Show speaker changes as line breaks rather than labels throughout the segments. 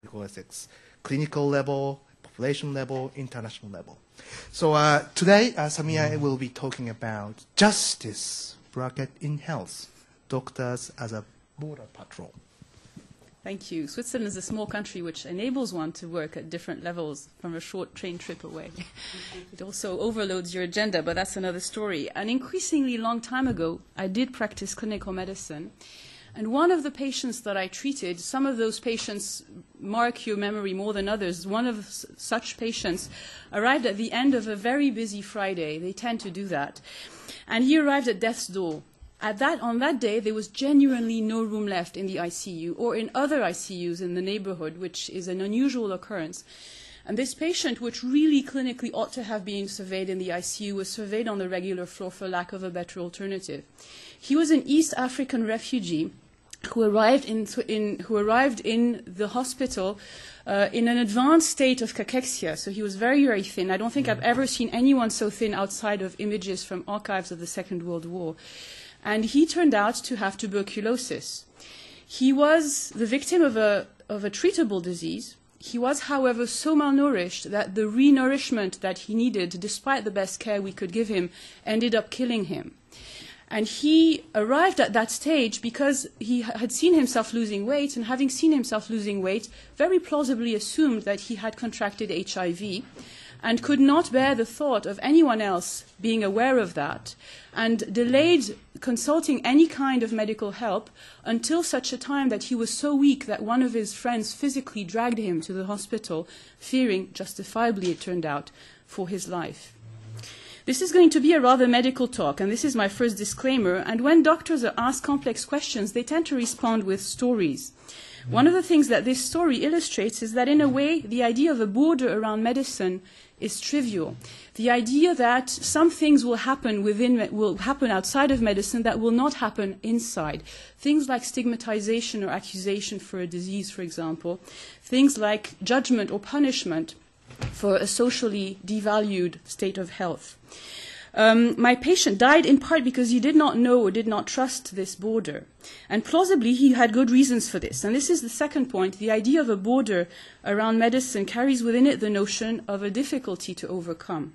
medical ethics, clinical level, population level, international level. So today, Samia will be talking about justice, bracket in health, doctors as a border patrol.
Thank you. Switzerland is a small country which enables one to work at different levels from a short train trip away. It also overloads your agenda, but that's another story. An increasingly long time ago, I did practice clinical medicine. And one of the patients that I treated, some of those patients mark your memory more than others. One of such patients arrived at the end of a very busy Friday. They tend to do that. And he arrived at death's door. On that day, there was genuinely no room left in the ICU or in other ICUs in the neighborhood, which is an unusual occurrence. And this patient, which really clinically ought to have been surveyed in the ICU, was surveyed on the regular floor for lack of a better alternative. He was an East African refugee who arrived in the hospital in an advanced state of cachexia. So he was very, very thin. I don't think I've ever seen anyone so thin outside of images from archives of the Second World War. And he turned out to have tuberculosis. He was the victim of a treatable disease. He was, however, so malnourished that the renourishment that he needed, despite the best care we could give him, ended up killing him. And he arrived at that stage because he had seen himself losing weight, and having seen himself losing weight, very plausibly assumed that he had contracted HIV, and could not bear the thought of anyone else being aware of that, and delayed consulting any kind of medical help until such a time that he was so weak that one of his friends physically dragged him to the hospital, fearing, justifiably it turned out, for his life. This is going to be a rather medical talk, and this is my first disclaimer, and when doctors are asked complex questions, they tend to respond with stories. One of the things that this story illustrates is that, in a way, the idea of a border around medicine is trivial. The idea that some things will happen outside of medicine that will not happen inside. Things like stigmatization or accusation for a disease, for example. Things like judgment or punishment for a socially devalued state of health. My patient died in part because he did not know or did not trust this border. And plausibly, he had good reasons for this. And this is the second point. The idea of a border around medicine carries within it the notion of a difficulty to overcome.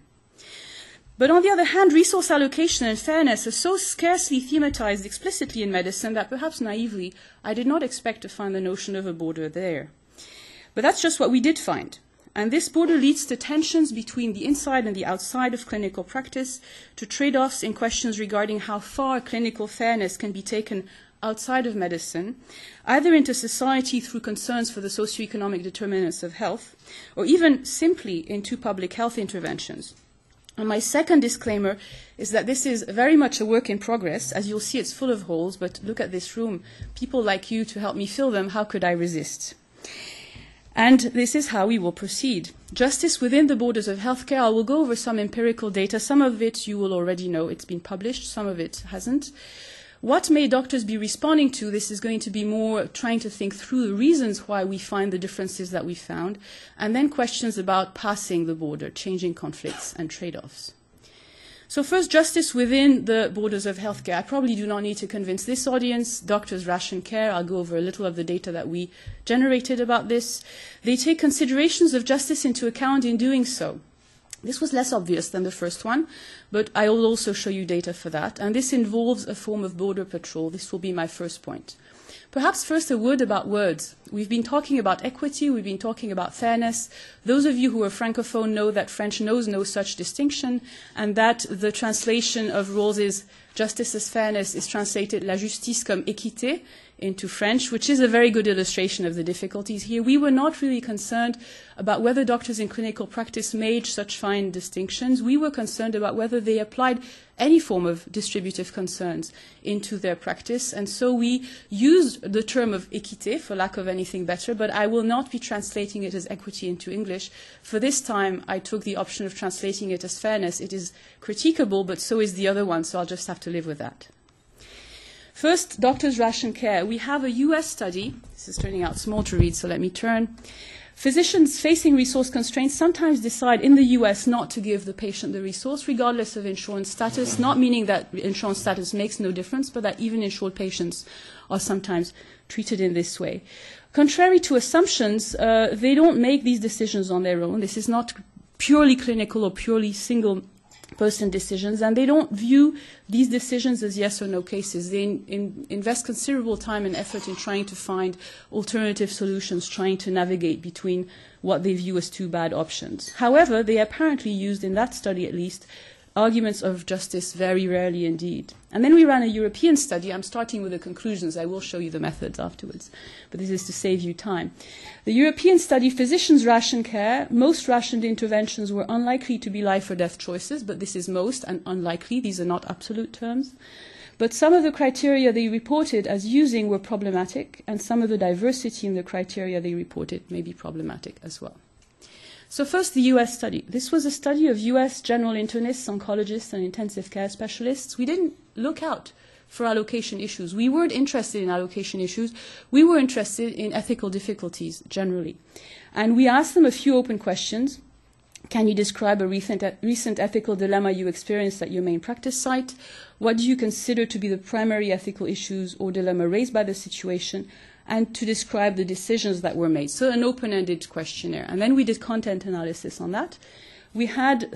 But on the other hand, resource allocation and fairness are so scarcely thematized explicitly in medicine that perhaps naively, I did not expect to find the notion of a border there. But that's just what we did find. And this border leads to tensions between the inside and the outside of clinical practice, to trade-offs in questions regarding how far clinical fairness can be taken outside of medicine, either into society through concerns for the socioeconomic determinants of health, or even simply into public health interventions. And my second disclaimer is that this is very much a work in progress. As you'll see, it's full of holes, but look at this room. People like you to help me fill them, how could I resist? And this is how we will proceed. Justice within the borders of healthcare. I will go over some empirical data. Some of it you will already know. It's been published. Some of it hasn't. What may doctors be responding to? This is going to be more trying to think through the reasons why we find the differences that we found, and then questions about passing the border, changing conflicts and trade-offs. So first, justice within the borders of healthcare. I probably do not need to convince this audience. Doctors ration care. I'll go over a little of the data that we generated about this. They take considerations of justice into account in doing so. This was less obvious than the first one, but I will also show you data for that. And this involves a form of border patrol. This will be my first point. Perhaps first a word about words. We've been talking about equity, we've been talking about fairness. Those of you who are francophone know that French knows no such distinction, and that the translation of Rawls's justice as fairness is translated la justice comme équité into French, which is a very good illustration of the difficulties here. We were not really concerned about whether doctors in clinical practice made such fine distinctions. We were concerned about whether they applied any form of distributive concerns into their practice. And so we used the term of équité, for lack of anything better, but I will not be translating it as equity into English. For this time, I took the option of translating it as fairness. It is critiquable, but so is the other one, so I'll just have to live with that. First, doctors ration care. We have a US study. This is turning out small to read, so let me turn. Physicians facing resource constraints sometimes decide in the US not to give the patient the resource regardless of insurance status, not meaning that insurance status makes no difference, but that even insured patients are sometimes treated in this way. Contrary to assumptions, they don't make these decisions on their own. This is not purely clinical or purely single-person decisions, and they don't view these decisions as yes or no cases. They invest considerable time and effort in trying to find alternative solutions, trying to navigate between what they view as two bad options. However, they apparently used, in that study at least, arguments of justice very rarely indeed. And then we ran a European study. I'm starting with the conclusions. I will show you the methods afterwards, but this is to save you time. The European study, physicians ration care. Most rationed interventions were unlikely to be life or death choices, but this is most and unlikely. These are not absolute terms. But some of the criteria they reported as using were problematic, and some of the diversity in the criteria they reported may be problematic as well. So first, the US study. This was a study of US general internists, oncologists, and intensive care specialists. We didn't look out for allocation issues. We weren't interested in allocation issues. We were interested in ethical difficulties generally. And we asked them a few open questions. Can you describe a recent ethical dilemma you experienced at your main practice site? What do you consider to be the primary ethical issues or dilemma raised by the situation? And to describe the decisions that were made. So an open-ended questionnaire. And then we did content analysis on that. We had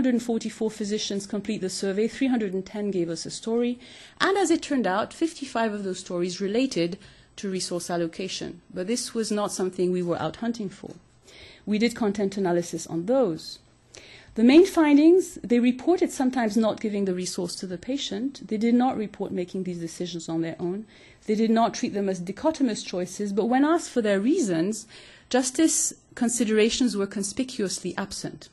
344 physicians complete the survey. 310 gave us a story. And as it turned out, 55 of those stories related to resource allocation. But this was not something we were out hunting for. We did content analysis on those. The main findings, they reported sometimes not giving the resource to the patient. They did not report making these decisions on their own. They did not treat them as dichotomous choices, but when asked for their reasons, justice considerations were conspicuously absent.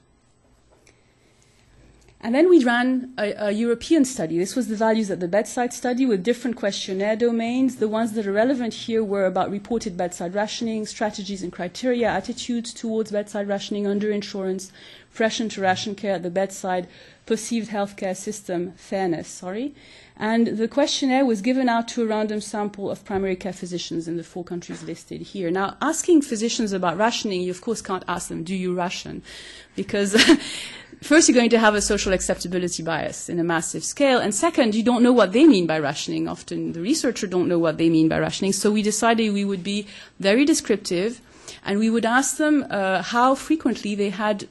And then we ran a European study. This was the values at the bedside study with different questionnaire domains. The ones that are relevant here were about reported bedside rationing, strategies and criteria, attitudes towards bedside rationing under insurance, pressure to ration care at the bedside, perceived healthcare system fairness, And the questionnaire was given out to a random sample of primary care physicians in the 4 countries listed here. Now, asking physicians about rationing, you of course can't ask them, do you ration? Because first, you're going to have a social acceptability bias in a massive scale. And second, you don't know what they mean by rationing. Often the researcher don't know what they mean by rationing. So we decided we would be very descriptive, and we would ask them how frequently they had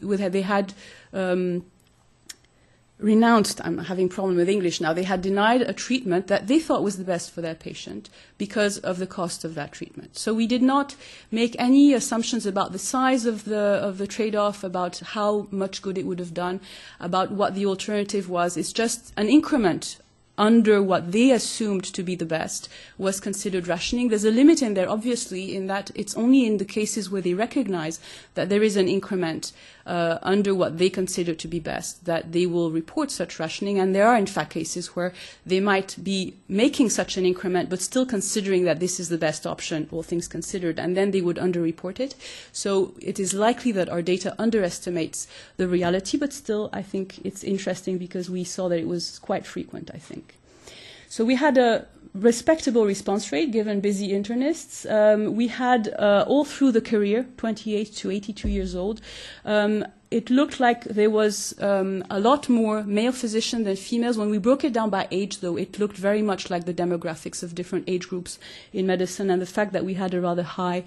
renounced, I'm having a problem with English now, they had denied a treatment that they thought was the best for their patient because of the cost of that treatment. So we did not make any assumptions about the size of the trade-off, about how much good it would have done, about what the alternative was. It's just an increment under what they assumed to be the best was considered rationing. There's a limit in there, obviously, in that it's only in the cases where they recognize that there is an increment under what they consider to be best that they will report such rationing. And there are, in fact, cases where they might be making such an increment but still considering that this is the best option, all things considered, and then they would underreport it. So it is likely that our data underestimates the reality, but still I think it's interesting because we saw that it was quite frequent, I think. So we had a respectable response rate given busy internists. We had all through the career, 28 to 82 years old, it looked like there was a lot more male physicians than females. When we broke it down by age, though, it looked very much like the demographics of different age groups in medicine, and the fact that we had a rather high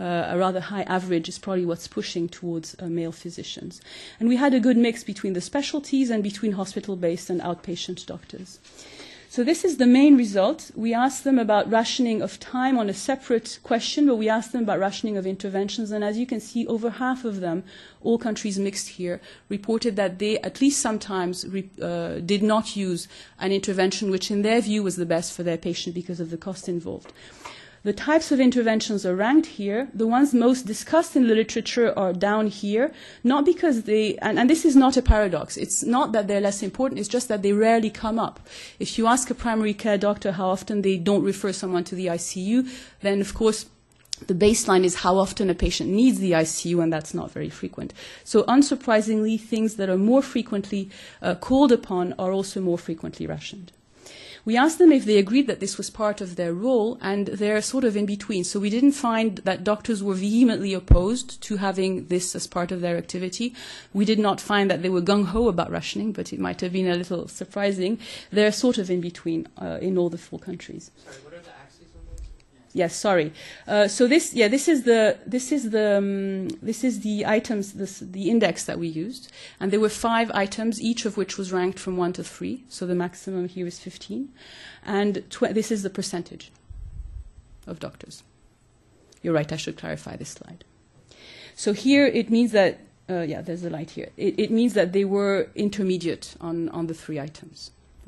average is probably what's pushing towards male physicians. And we had a good mix between the specialties and between hospital-based and outpatient doctors. So this is the main result. We asked them about rationing of time on a separate question, but we asked them about rationing of interventions. And as you can see, over half of them, all countries mixed here, reported that they, at least sometimes, did not use an intervention which in their view was the best for their patient because of the cost involved. The types of interventions are ranked here. The ones most discussed in the literature are down here, not because they, and this is not a paradox, it's not that they're less important, it's just that they rarely come up. If you ask a primary care doctor how often they don't refer someone to the ICU, then of course the baseline is how often a patient needs the ICU, and that's not very frequent. So unsurprisingly, things that are more frequently called upon are also more frequently rationed. We asked them if they agreed that this was part of their role, and they're sort of in between. So we didn't find that doctors were vehemently opposed to having this as part of their activity. We did not find that they were gung-ho about rationing, but it might have been a little surprising. They're sort of in between in all the 4 countries.
Sorry, what are the axes on this?
Yes, sorry. So this is the items, the index that we used, and there were 5 items, each of which was ranked from 1 to 3. So the maximum here is 15, and this is the percentage of doctors. You're right. I should clarify this slide. So here it means that there's a light here. It means that they were intermediate on the 3 items.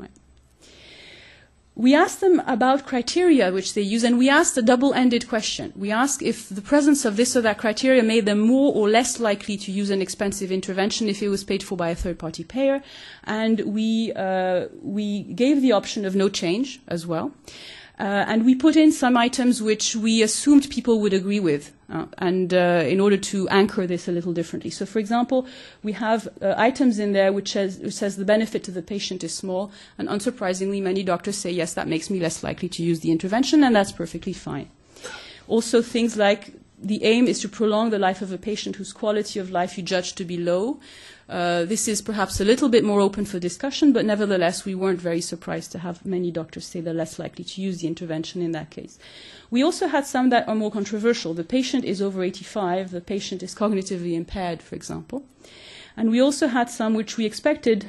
We asked them about criteria which they use, and we asked a double-ended question. We asked if the presence of this or that criteria made them more or less likely to use an expensive intervention if it was paid for by a third-party payer, and we gave the option of no change as well. And we put in some items which we assumed people would agree with, in order to anchor this a little differently. So, for example, we have items in there which says the benefit to the patient is small, and unsurprisingly, many doctors say, yes, that makes me less likely to use the intervention, and that's perfectly fine. Also, things like the aim is to prolong the life of a patient whose quality of life you judge to be low. This is perhaps a little bit more open for discussion, but nevertheless, we weren't very surprised to have many doctors say they're less likely to use the intervention in that case. We also had some that are more controversial. The patient is over 85, the patient is cognitively impaired, for example. And we also had some which we expected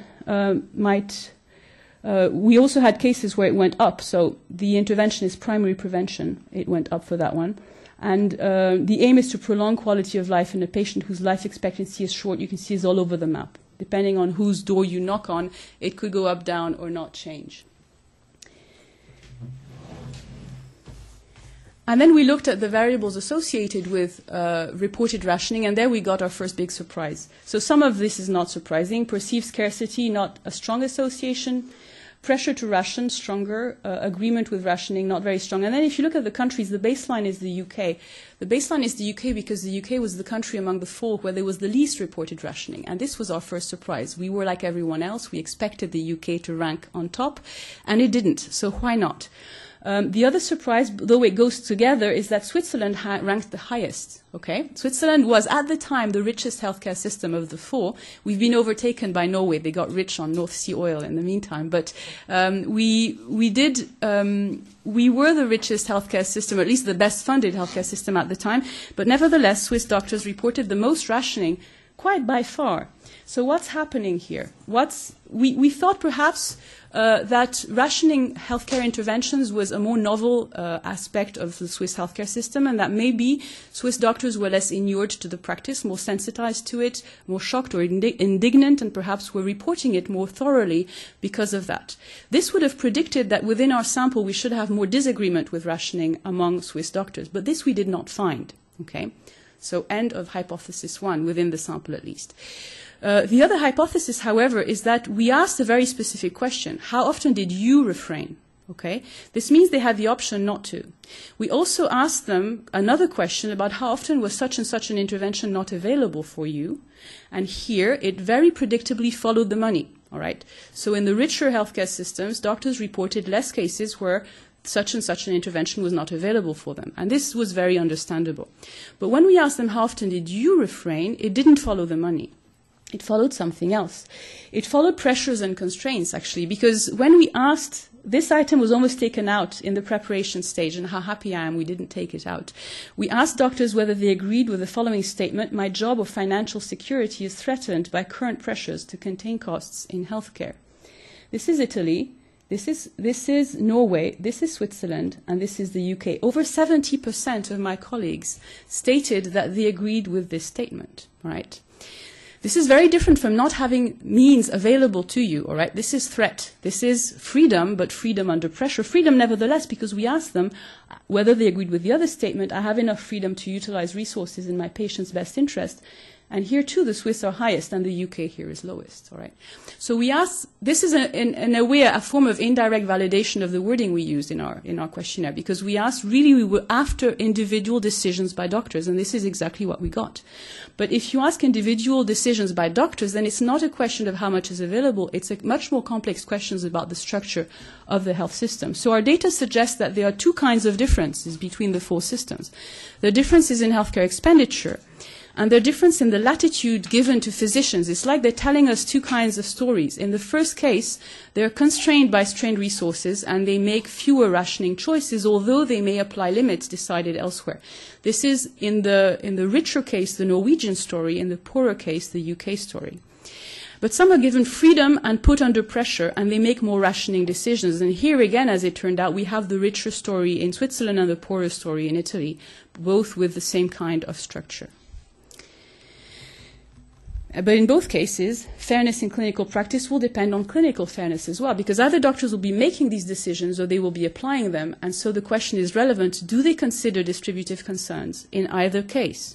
we also had cases where it went up, so the intervention is primary prevention. It went up for that one. And the aim is to prolong quality of life in a patient whose life expectancy is short. You can see it's all over the map. Depending on whose door you knock on, it could go up, down, or not change. And then we looked at the variables associated with reported rationing, and there we got our first big surprise. So some of this is not surprising. Perceived scarcity, not a strong association. Pressure to ration, stronger. Agreement with rationing, not very strong. And then if you look at the countries, the baseline is the UK. The baseline is the UK because the UK was the country among the 4 where there was the least reported rationing. And this was our first surprise. We were like everyone else. We expected the UK to rank on top, and it didn't. So why not? The other surprise, though it goes together, is that Switzerland ranked the highest. Okay, Switzerland was at the time the richest healthcare system of the 4. We've been overtaken by Norway. They got rich on North Sea oil in the meantime, but we were the richest healthcare system, or at least the best funded healthcare system at the time. But nevertheless, Swiss doctors reported the most rationing, quite by far. So what's happening here? We thought perhaps that rationing healthcare interventions was a more novel aspect of the Swiss healthcare system, and that maybe Swiss doctors were less inured to the practice, more sensitized to it, more shocked or indignant, and perhaps were reporting it more thoroughly because of that. This would have predicted that within our sample we should have more disagreement with rationing among Swiss doctors, but this we did not find. Okay, so end of hypothesis 1, within the sample at least. The other hypothesis, however, is that we asked a very specific question. How often did you refrain? Okay? This means they had the option not to. We also asked them another question about how often was such and such an intervention not available for you. And here, it very predictably followed the money. All right? So in the richer healthcare systems, doctors reported less cases where such and such an intervention was not available for them. And this was very understandable. But when we asked them how often did you refrain, it didn't follow the money. It followed something else. It followed pressures and constraints, actually, because when we asked, this item was almost taken out in the preparation stage, and how happy I am we didn't take it out. We asked doctors whether they agreed with the following statement: my job of financial security is threatened by current pressures to contain costs in healthcare. This is Italy. This is Norway, this is Switzerland, and this is the UK. Over 70% of my colleagues stated that they agreed with this statement, right? This is very different from not having means available to you, all right? This is threat. This is freedom, but freedom under pressure. Freedom nevertheless, because we asked them whether they agreed with the other statement: I have enough freedom to utilize resources in my patient's best interest. And here too, the Swiss are highest, and the UK here is lowest. All right. So we asked. This is in a way a form of indirect validation of the wording we used in our questionnaire, because we asked. Really, we were after individual decisions by doctors, and this is exactly what we got. But if you ask individual decisions by doctors, then it's not a question of how much is available. It's a much more complex questions about the structure of the health system. So our data suggests that there are two kinds of differences between the four systems. The difference is in healthcare expenditure, and the difference in the latitude given to physicians. It's like they're telling us two kinds of stories. In the first case, they're constrained by strained resources and they make fewer rationing choices, although they may apply limits decided elsewhere. This is in the richer case, the Norwegian story, in the poorer case, the UK story. But some are given freedom and put under pressure, and they make more rationing decisions. And here again, as it turned out, we have the richer story in Switzerland and the poorer story in Italy, both with the same kind of structure. But in both cases, fairness in clinical practice will depend on clinical fairness as well, because either doctors will be making these decisions or they will be applying them. And so the question is relevant, do they consider distributive concerns in either case?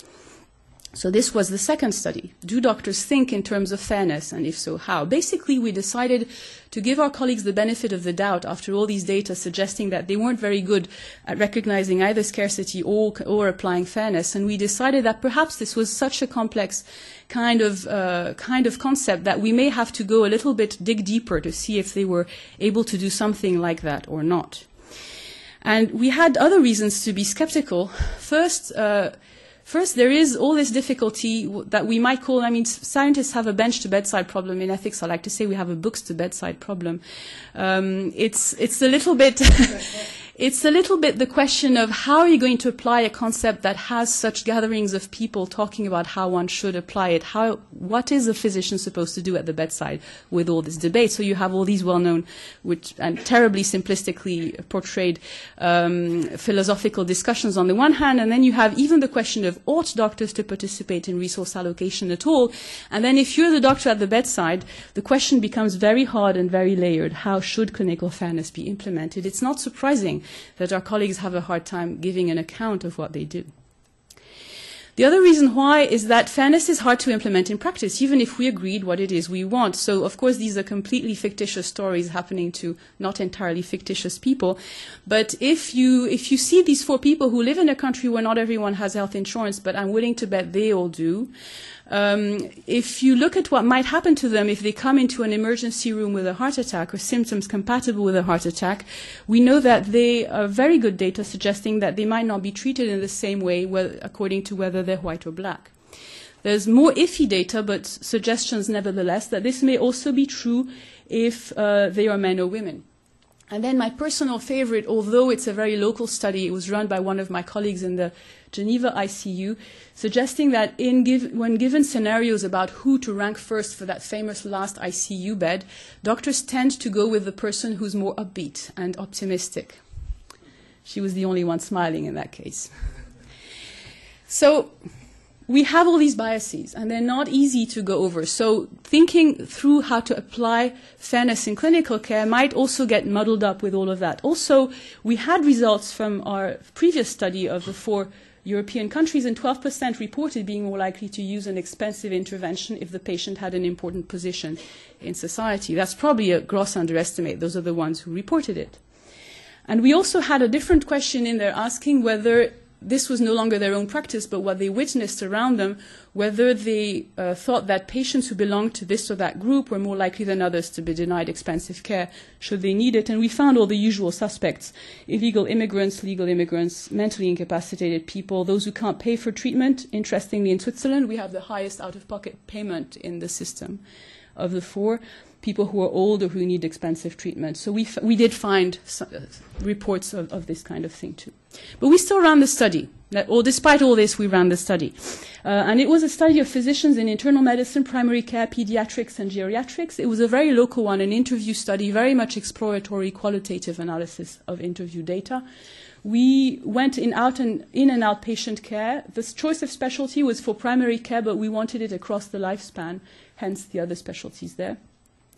So this was the second study. Do doctors think in terms of fairness, and if so, how? Basically, we decided to give our colleagues the benefit of the doubt after all these data suggesting that they weren't very good at recognizing either scarcity or applying fairness, and we decided that perhaps this was such a complex kind of concept that we may have to go a little bit dig deeper to see if they were able to do something like that or not. And we had other reasons to be skeptical. First, there is all this difficulty that we might call, scientists have a bench-to-bedside problem. In ethics, I like to say we have a books-to-bedside problem. It's a little bit... It's a little bit the question of how are you going to apply a concept that has such gatherings of people talking about how one should apply it? What is a physician supposed to do at the bedside with all this debate? So you have all these well-known and terribly simplistically portrayed philosophical discussions on the one hand, and then you have even the question of ought doctors to participate in resource allocation at all? And then if you're the doctor at the bedside, the question becomes very hard and very layered. How should clinical fairness be implemented? It's not surprising that our colleagues have a hard time giving an account of what they do. The other reason why is that fairness is hard to implement in practice, even if we agreed what it is we want. So, of course, these are completely fictitious stories happening to not entirely fictitious people. But if you see these four people who live in a country where not everyone has health insurance, but I'm willing to bet they all do, if you look at what might happen to them if they come into an emergency room with a heart attack or symptoms compatible with a heart attack, we know that they are very good data suggesting that they might not be treated in the same way according to whether they're white or black. There's more iffy data, but suggestions nevertheless that this may also be true if they are men or women. And then my personal favorite, although it's a very local study, it was run by one of my colleagues in the Geneva ICU, suggesting that when given scenarios about who to rank first for that famous last ICU bed, doctors tend to go with the person who's more upbeat and optimistic. She was the only one smiling in that case. So we have all these biases, and they're not easy to go over. So thinking through how to apply fairness in clinical care might also get muddled up with all of that. Also, we had results from our previous study of the 4 European countries, and 12% reported being more likely to use an expensive intervention if the patient had an important position in society. That's probably a gross underestimate. Those are the ones who reported it. And we also had a different question in there asking whether this was no longer their own practice, but what they witnessed around them, whether they thought that patients who belonged to this or that group were more likely than others to be denied expensive care should they need it. And we found all the usual suspects: illegal immigrants, legal immigrants, mentally incapacitated people, those who can't pay for treatment. Interestingly, in Switzerland, we have the highest out-of-pocket payment in the system of the 4. People who are old or who need expensive treatment. So we did find reports of this kind of thing too. But we still ran the study. Despite all this, we ran the study. And it was a study of physicians in internal medicine, primary care, pediatrics, and geriatrics. It was a very local one, an interview study, very much exploratory, qualitative analysis of interview data. We went in and out patient care. The choice of specialty was for primary care, but we wanted it across the lifespan, hence the other specialties there.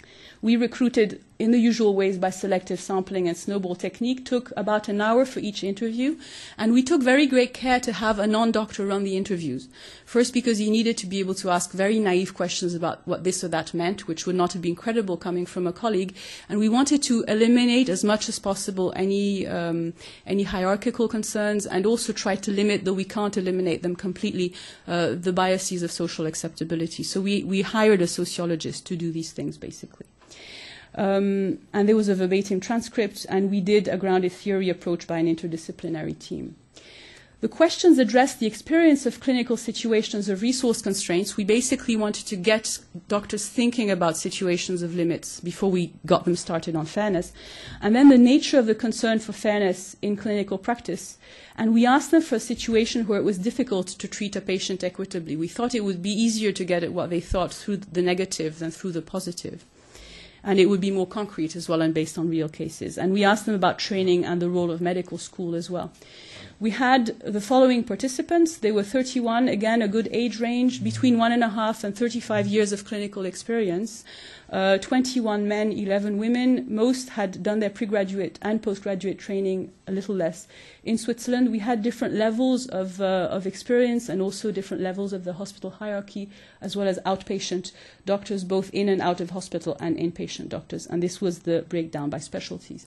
We recruited in the usual ways by selective sampling and snowball technique, took about an hour for each interview, and we took very great care to have a non-doctor run the interviews. First, because he needed to be able to ask very naive questions about what this or that meant, which would not have been credible coming from a colleague, and we wanted to eliminate as much as possible any hierarchical concerns, and also try to limit, though we can't eliminate them completely, the biases of social acceptability. So we hired a sociologist to do these things, basically. And there was a verbatim transcript, and we did a grounded theory approach by an interdisciplinary team. The questions addressed the experience of clinical situations of resource constraints. We basically wanted to get doctors thinking about situations of limits before we got them started on fairness. And then the nature of the concern for fairness in clinical practice. And we asked them for a situation where it was difficult to treat a patient equitably. We thought it would be easier to get at what they thought through the negative than through the positive. And it would be more concrete as well and based on real cases. And we asked them about training and the role of medical school as well. We had the following participants. They were 31, again, a good age range, between 1.5 and 35 years of clinical experience. 21 men, 11 women. Most had done their pregraduate and postgraduate training, a little less. In Switzerland, we had different levels of experience and also different levels of the hospital hierarchy, as well as outpatient doctors, both in and out of hospital, and inpatient doctors. And this was the breakdown by specialties.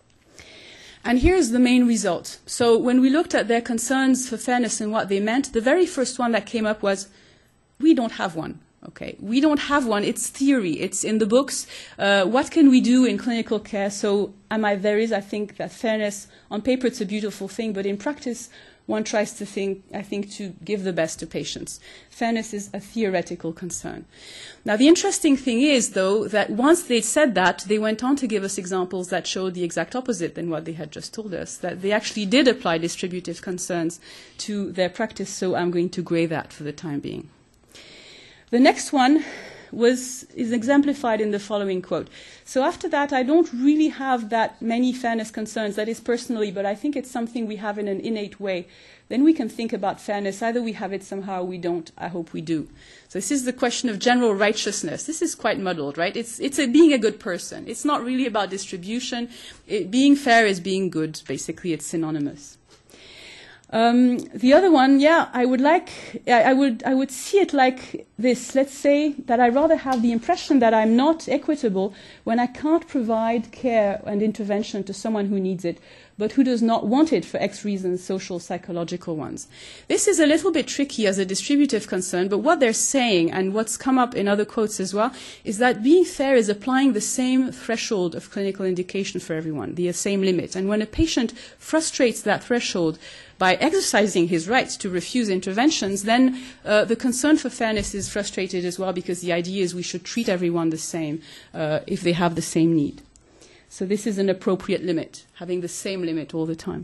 And here's the main result. So when we looked at their concerns for fairness and what they meant, the very first one that came up was, we don't have one. Okay, we don't have one. It's theory. It's in the books. What can we do in clinical care? So there is, I think, that fairness, on paper it's a beautiful thing, but in practice one tries to think, I think, to give the best to patients. Fairness is a theoretical concern. Now, the interesting thing is, though, that once they'd said that, they went on to give us examples that showed the exact opposite than what they had just told us, that they actually did apply distributive concerns to their practice, so I'm going to grey that for the time being. The next one is exemplified in the following quote. So after that, I don't really have that many fairness concerns, that is personally, but I think it's something we have in an innate way. Then we can think about fairness. Either we have it somehow or we don't. I hope we do. So this is the question of general righteousness. This is quite muddled, right? It's being a good person. It's not really about distribution. Being fair is being good. Basically, it's synonymous. The other one, I would see it like this. Let's say that I rather have the impression that I'm not equitable when I can't provide care and intervention to someone who needs it, but who does not want it for X reasons, social, psychological ones. This is a little bit tricky as a distributive concern, but what they're saying, and what's come up in other quotes as well, is that being fair is applying the same threshold of clinical indication for everyone, the same limit. And when a patient frustrates that threshold by exercising his right to refuse interventions, then the concern for fairness is frustrated as well, because the idea is we should treat everyone the same if they have the same need. So this is an appropriate limit, having the same limit all the time.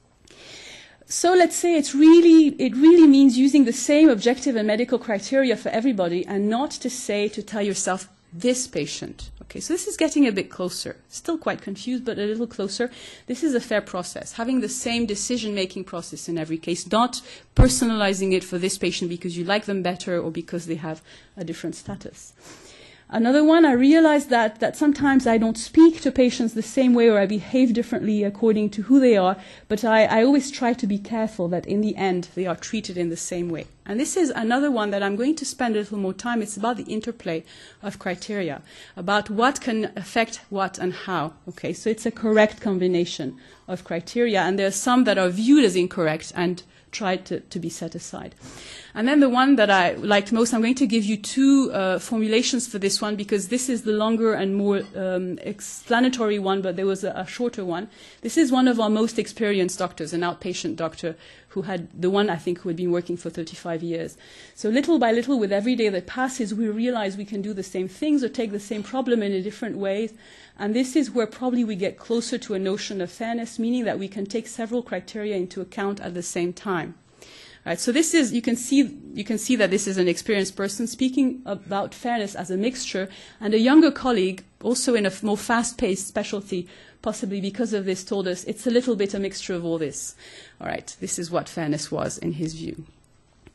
So let's say it really means using the same objective and medical criteria for everybody, and not to tell yourself, this patient. Okay, so this is getting a bit closer. Still quite confused, but a little closer. This is a fair process, having the same decision-making process in every case, not personalizing it for this patient because you like them better or because they have a different status. Another one, I realized that sometimes I don't speak to patients the same way, or I behave differently according to who they are, but I always try to be careful that in the end they are treated in the same way. And this is another one that I'm going to spend a little more time. It's about the interplay of criteria, about what can affect what and how. Okay, so it's a correct combination of criteria, and there are some that are viewed as incorrect and tried to be set aside. And then the one that I liked most, I'm going to give you two formulations for this one, because this is the longer and more explanatory one, but there was a shorter one. This is one of our most experienced doctors, an outpatient doctor, who had the one, I think, who had been working for 35 years. So little by little, with every day that passes, we realize we can do the same things or take the same problem in a different way. And this is where probably we get closer to a notion of fairness, meaning that we can take several criteria into account at the same time. Right, so this is, you can see that this is an experienced person speaking about fairness as a mixture, and a younger colleague, also in a more fast-paced specialty, possibly because of this, told us it's a little bit a mixture of all this. All right, this is what fairness was in his view.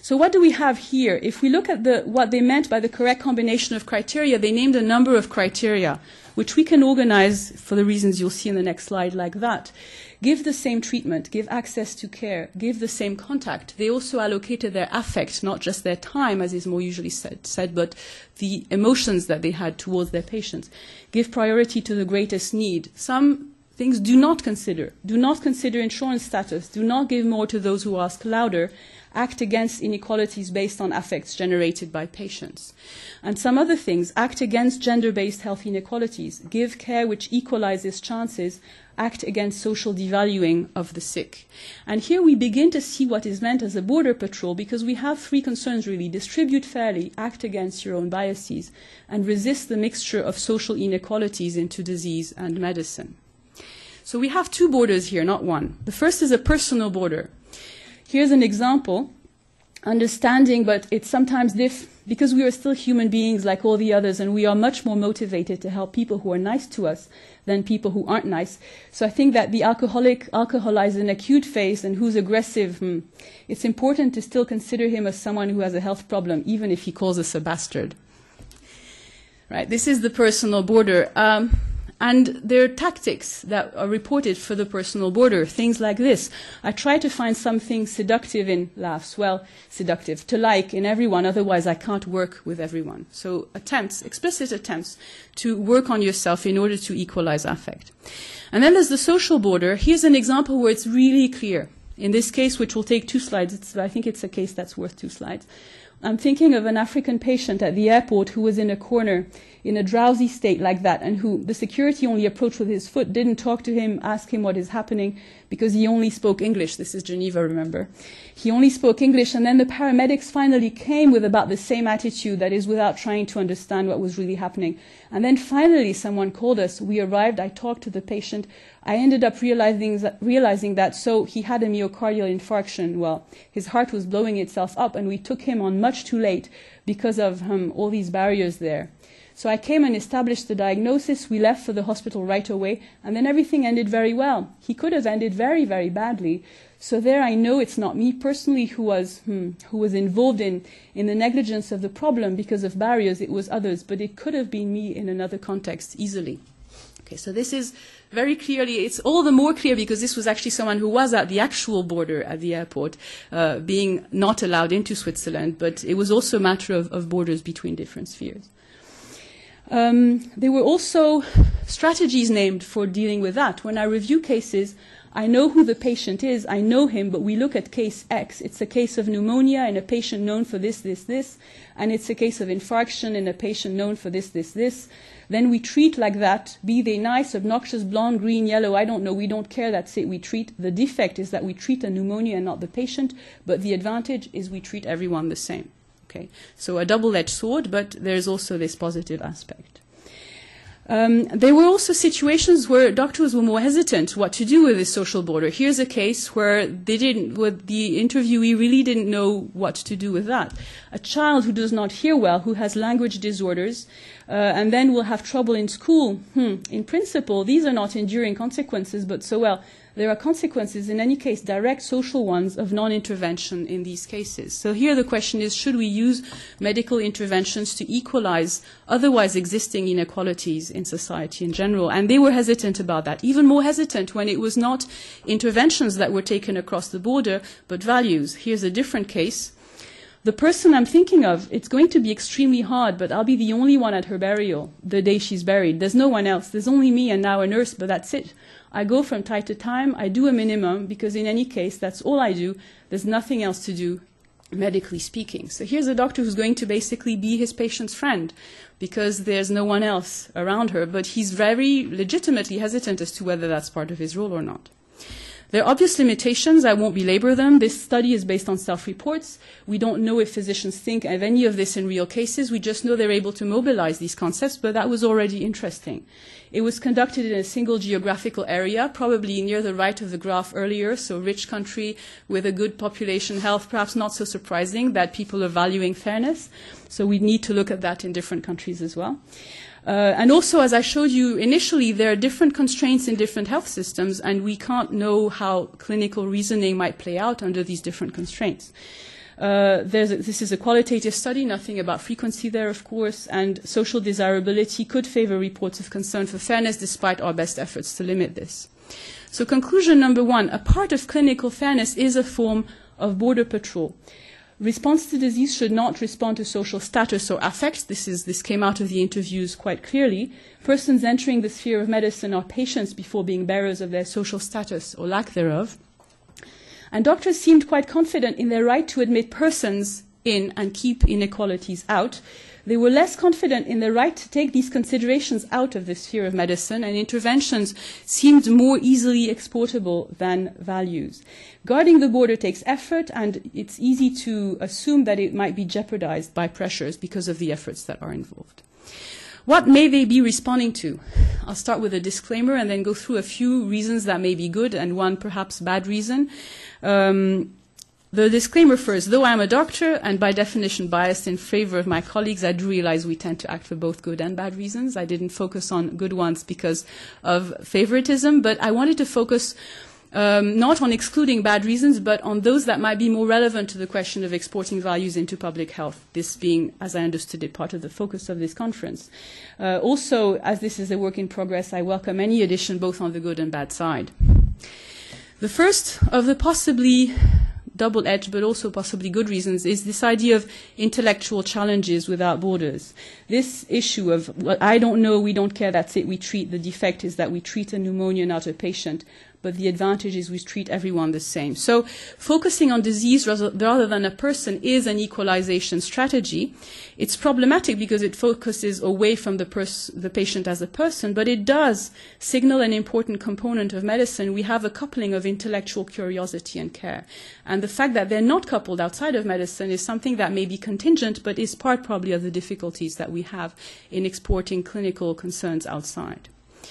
So what do we have here? If we look at what they meant by the correct combination of criteria, they named a number of criteria, which we can organize for the reasons you'll see in the next slide like that. Give the same treatment, give access to care, give the same contact. They also allocated their affect, not just their time, as is more usually said, but the emotions that they had towards their patients. Give priority to the greatest need. Some things do not consider. Do not consider insurance status. Do not give more to those who ask louder. Act against inequalities based on affects generated by patients. And some other things, act against gender-based health inequalities. Give care which equalizes chances. Act against social devaluing of the sick. And here we begin to see what is meant as a border patrol, because we have three concerns really. Distribute fairly, act against your own biases, and resist the mixture of social inequalities into disease and medicine. So we have two borders here, not one. The first is a personal border. Here's an example, understanding, but it's sometimes because we are still human beings like all the others, and we are much more motivated to help people who are nice to us than people who aren't nice. So I think that the alcoholic alcoholized in acute phase and who's aggressive, it's important to still consider him as someone who has a health problem, even if he calls us a bastard. Right, this is the personal border. And there are tactics that are reported for the personal border, things like this. I try to find something seductive in laughs. Well, seductive, to like in everyone, otherwise I can't work with everyone. So attempts, explicit attempts to work on yourself in order to equalize affect. And then there's the social border. Here's an example where it's really clear. In this case, which will take 2 slides, I think it's a case that's worth 2 slides. I'm thinking of an African patient at the airport who was in a corner in a drowsy state like that, and who the security only approached with his foot, didn't talk to him, ask him what is happening, because he only spoke English. This is Geneva, remember. He only spoke English, and then the paramedics finally came with about the same attitude, that is, without trying to understand what was really happening. And then finally someone called us. We arrived, I talked to the patient. I ended up realizing that so he had a myocardial infarction. Well, his heart was blowing itself up, and we took him on much too late because of all these barriers there. So I came and established the diagnosis. We left for the hospital right away, and then everything ended very well. He could have ended very, very badly. So there I know it's not me personally who was involved in the negligence of the problem because of barriers. It was others, but it could have been me in another context easily. Okay, so this is very clearly, it's all the more clear because this was actually someone who was at the actual border at the airport, being not allowed into Switzerland, but it was also a matter of borders between different spheres. There were also strategies named for dealing with that. When I review cases, I know who the patient is, I know him, but we look at case X. It's a case of pneumonia in a patient known for this, and it's a case of infarction in a patient known for this. Then we treat like that, be they nice, obnoxious, blonde, green, yellow, I don't know, we don't care, that's it, we treat. The defect is that we treat a pneumonia and not the patient, but the advantage is we treat everyone the same. Okay, so a double-edged sword, but there's also this positive aspect. There were also situations where doctors were more hesitant what to do with this social border. Here's a case where the interviewee really didn't know what to do with that. A child who does not hear well, who has language disorders, and then will have trouble in school. In principle, these are not enduring consequences, but there are consequences, in any case, direct social ones, of non-intervention in these cases. So here the question is, should we use medical interventions to equalize otherwise existing inequalities in society in general? And they were hesitant about that, even more hesitant when it was not interventions that were taken across the border, but values. Here's a different case. The person I'm thinking of, it's going to be extremely hard, but I'll be the only one at her burial the day she's buried. There's no one else. There's only me and now a nurse, but that's it. I go from time to time. I do a minimum because in any case, that's all I do. There's nothing else to do, medically speaking. So here's a doctor who's going to basically be his patient's friend because there's no one else around her, but he's very legitimately hesitant as to whether that's part of his role or not. There are obvious limitations. I won't belabor them. This study is based on self-reports. We don't know if physicians think of any of this in real cases. We just know they're able to mobilize these concepts, but that was already interesting. It was conducted in a single geographical area, probably near the right of the graph earlier, so rich country with a good population health, perhaps not so surprising that people are valuing fairness. So we need to look at that in different countries as well. And also, as I showed you initially, there are different constraints in different health systems, and we can't know how clinical reasoning might play out under these different constraints. This is a qualitative study, nothing about frequency there, of course, and social desirability could favor reports of concern for fairness despite our best efforts to limit this. So conclusion number one, a part of clinical fairness is a form of border patrol. Response to disease should not respond to social status or affects. This came out of the interviews quite clearly. Persons entering the sphere of medicine are patients before being bearers of their social status or lack thereof. And doctors seemed quite confident in their right to admit persons in and keep inequalities out. They were less confident in their right to take these considerations out of the sphere of medicine, and interventions seemed more easily exportable than values. Guarding the border takes effort, and it's easy to assume that it might be jeopardized by pressures because of the efforts that are involved. What may they be responding to? I'll start with a disclaimer and then go through a few reasons that may be good and one perhaps bad reason. The disclaimer first, though I'm a doctor and by definition biased in favor of my colleagues, I do realize we tend to act for both good and bad reasons. I didn't focus on good ones because of favoritism, but I wanted to focus not on excluding bad reasons, but on those that might be more relevant to the question of exporting values into public health, this being, as I understood it, part of the focus of this conference. Also, as this is a work in progress, I welcome any addition both on the good and bad side. The first of the possibly double-edged but also possibly good reasons is this idea of intellectual challenges without borders. This issue of, well, I don't know, we don't care, that's it, we treat, the defect is that we treat a pneumonia, not a patient, but the advantage is we treat everyone the same. So focusing on disease rather than a person is an equalization strategy. It's problematic because it focuses away from the patient as a person, but it does signal an important component of medicine. We have a coupling of intellectual curiosity and care. And the fact that they're not coupled outside of medicine is something that may be contingent, but is part probably of the difficulties that we have in exporting clinical concerns outside.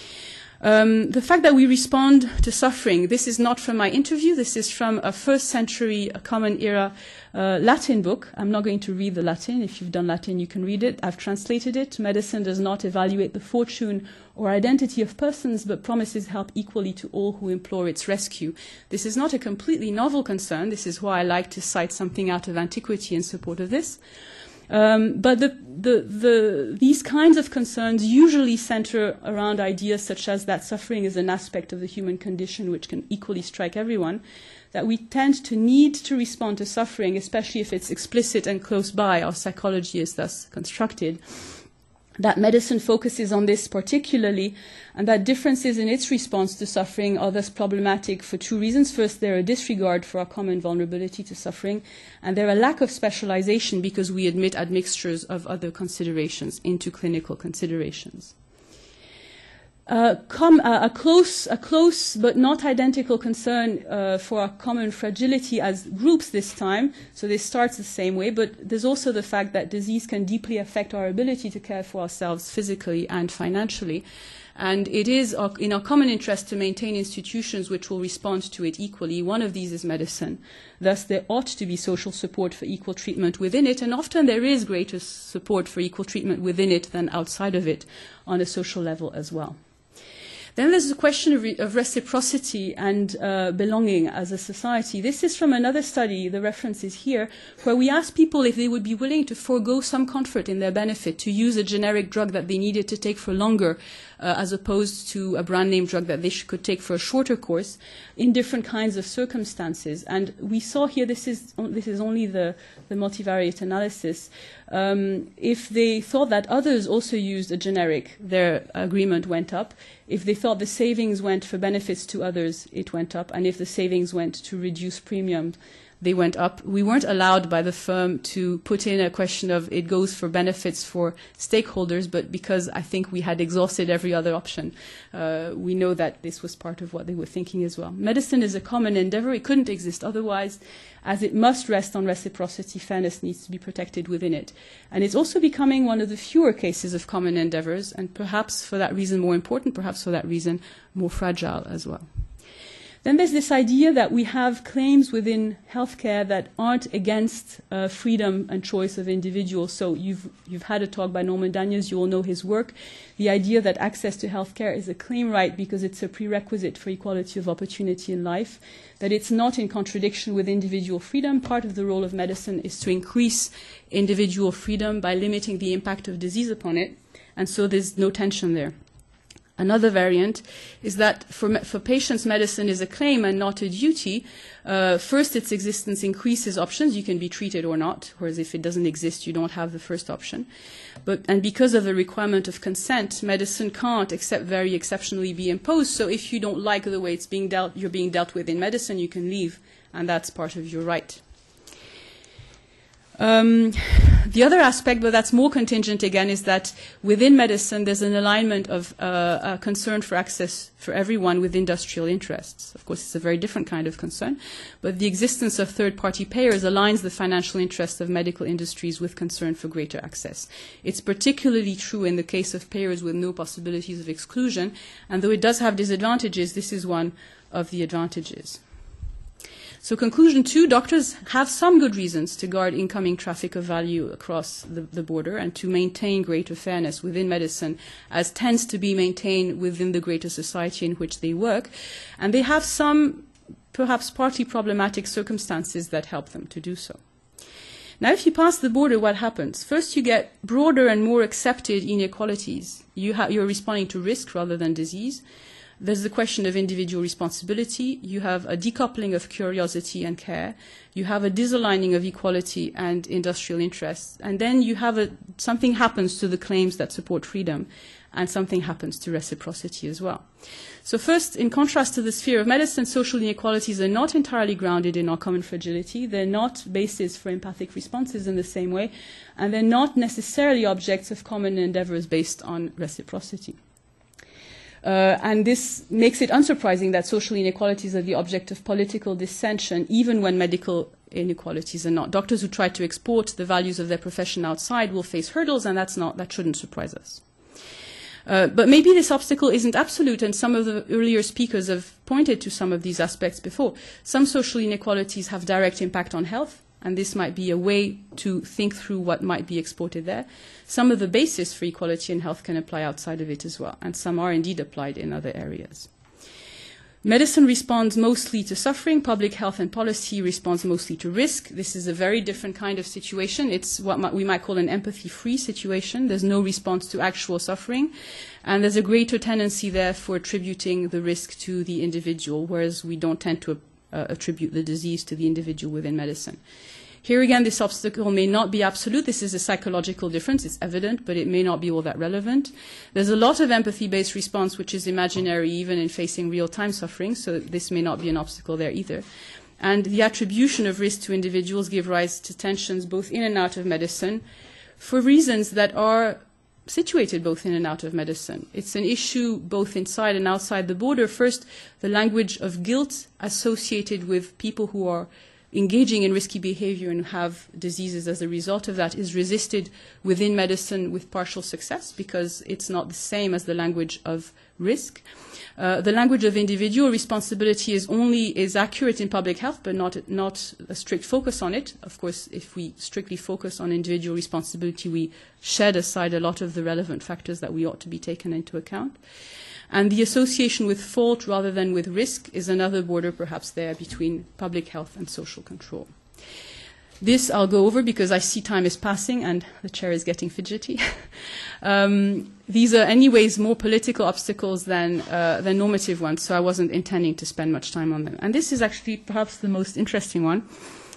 The fact that we respond to suffering, this is not from my interview, this is from a first century, a common era Latin book. I'm not going to read the Latin. If you've done Latin, you can read it. I've translated it. Medicine does not evaluate the fortune or identity of persons, but promises help equally to all who implore its rescue. This is not a completely novel concern. This is why I like to cite something out of antiquity in support of this. But these kinds of concerns usually center around ideas such as that suffering is an aspect of the human condition which can equally strike everyone, that we tend to need to respond to suffering, especially if it's explicit and close by, our psychology is thus constructed, that medicine focuses on this particularly, and that differences in its response to suffering are thus problematic for two reasons. First, they're a disregard for our common vulnerability to suffering, and they're a lack of specialization because we admit admixtures of other considerations into clinical considerations. A close but not identical concern for our common fragility as groups this time, so this starts the same way, but there's also the fact that disease can deeply affect our ability to care for ourselves physically and financially. And it is in our common interest to maintain institutions which will respond to it equally. One of these is medicine. Thus, there ought to be social support for equal treatment within it, and often there is greater support for equal treatment within it than outside of it on a social level as well. Then there's the question of reciprocity and belonging as a society. This is from another study, the reference is here, where we asked people if they would be willing to forego some comfort in their benefit to use a generic drug that they needed to take for longer as opposed to a brand name drug that they could take for a shorter course in different kinds of circumstances. And we saw here, this is only the multivariate analysis. If they thought that others also used a generic, their agreement went up. If they thought the savings went for benefits to others, it went up. And if the savings went to reduce premium, they went up. We weren't allowed by the firm to put in a question of it goes for benefits for stakeholders, but because I think we had exhausted every other option, we know that this was part of what they were thinking as well. Medicine is a common endeavor. It couldn't exist otherwise. As it must rest on reciprocity, fairness needs to be protected within it. And it's also becoming one of the fewer cases of common endeavors, and perhaps for that reason more important, perhaps for that reason more fragile as well. Then there's this idea that we have claims within healthcare that aren't against freedom and choice of individuals. So you've had a talk by Norman Daniels, you all know his work. The idea that access to healthcare is a claim right because it's a prerequisite for equality of opportunity in life, that it's not in contradiction with individual freedom. Part of the role of medicine is to increase individual freedom by limiting the impact of disease upon it, and so there's no tension there. Another variant is that for patients, medicine is a claim and not a duty. First, its existence increases options. You can be treated or not, whereas if it doesn't exist, you don't have the first option. And because of the requirement of consent, medicine can't, except very exceptionally, be imposed. So if you don't like the way it's being you're being dealt with in medicine, you can leave, and that's part of your right. The other aspect, but that's more contingent again, is that within medicine there's an alignment of a concern for access for everyone with industrial interests. Of course, it's a very different kind of concern, but the existence of third-party payers aligns the financial interests of medical industries with concern for greater access. It's particularly true in the case of payers with no possibilities of exclusion, and though it does have disadvantages, this is one of the advantages. So conclusion 2, doctors have some good reasons to guard incoming traffic of value across the border and to maintain greater fairness within medicine, as tends to be maintained within the greater society in which they work. And they have some, perhaps partly problematic circumstances that help them to do so. Now, if you pass the border, what happens? First, you get broader and more accepted inequalities. You're responding to risk rather than disease. There's the question of individual responsibility. You have a decoupling of curiosity and care. You have a disaligning of equality and industrial interests. And then you have something happens to the claims that support freedom, and something happens to reciprocity as well. So first, in contrast to the sphere of medicine, social inequalities are not entirely grounded in our common fragility. They're not bases for empathic responses in the same way, and they're not necessarily objects of common endeavors based on reciprocity. And this makes it unsurprising that social inequalities are the object of political dissension, even when medical inequalities are not. Doctors who try to export the values of their profession outside will face hurdles, and that shouldn't surprise us. But maybe this obstacle isn't absolute, and some of the earlier speakers have pointed to some of these aspects before. Some social inequalities have direct impact on health, and this might be a way to think through what might be exported there. Some of the basis for equality in health can apply outside of it as well, and some are indeed applied in other areas. Medicine responds mostly to suffering. Public health and policy responds mostly to risk. This is a very different kind of situation. It's what we might call an empathy-free situation. There's no response to actual suffering, and there's a greater tendency there for attributing the risk to the individual, whereas we don't tend to attribute the disease to the individual within medicine. Here again, this obstacle may not be absolute. This is a psychological difference. It's evident, but it may not be all that relevant. There's a lot of empathy-based response which is imaginary even in facing real-time suffering, so this may not be an obstacle there either. And the attribution of risk to individuals give rise to tensions both in and out of medicine for reasons that are situated both in and out of medicine. It's an issue both inside and outside the border. First, the language of guilt associated with people who are engaging in risky behavior and have diseases as a result of that is resisted within medicine with partial success because it's not the same as the language of risk. The language of individual responsibility is accurate in public health, but not a strict focus on it. Of course, if we strictly focus on individual responsibility, we shed aside a lot of the relevant factors that we ought to be taken into account. And the association with fault rather than with risk is another border perhaps there between public health and social control. This I'll go over because I see time is passing and the chair is getting fidgety. These are anyways more political obstacles than normative ones, so I wasn't intending to spend much time on them. And this is actually perhaps the most interesting one.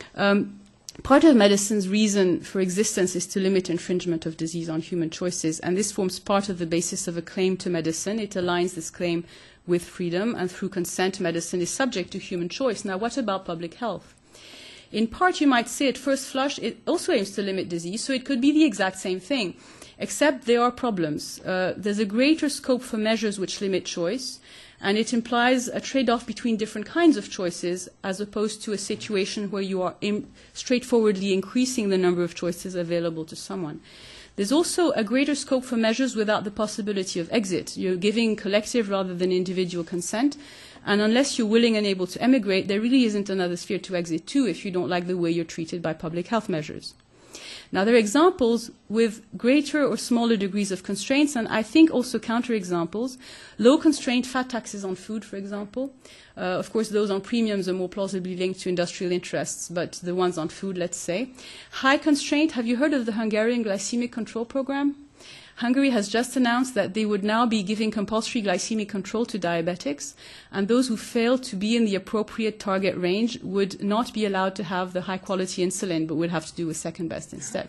Part of medicine's reason for existence is to limit infringement of disease on human choices, and this forms part of the basis of a claim to medicine. It aligns this claim with freedom, and through consent, medicine is subject to human choice. Now, what about public health? In part, you might say at first flush, it also aims to limit disease, so it could be the exact same thing, except there are problems. There's a greater scope for measures which limit choice, and it implies a trade-off between different kinds of choices as opposed to a situation where you are straightforwardly increasing the number of choices available to someone. There's also a greater scope for measures without the possibility of exit. You're giving collective rather than individual consent, And unless you're willing and able to emigrate, there really isn't another sphere to exit to if you don't like the way you're treated by public health measures. Now, there are examples with greater or smaller degrees of constraints, and I think also counterexamples. Low constraint fat taxes on food, for example. Of course, those on premiums are more plausibly linked to industrial interests, but the ones on food, let's say. High constraint, have you heard of the Hungarian glycemic control program? Hungary has just announced that they would now be giving compulsory glycemic control to diabetics, and those who fail to be in the appropriate target range would not be allowed to have the high-quality insulin, but would have to do a second best instead.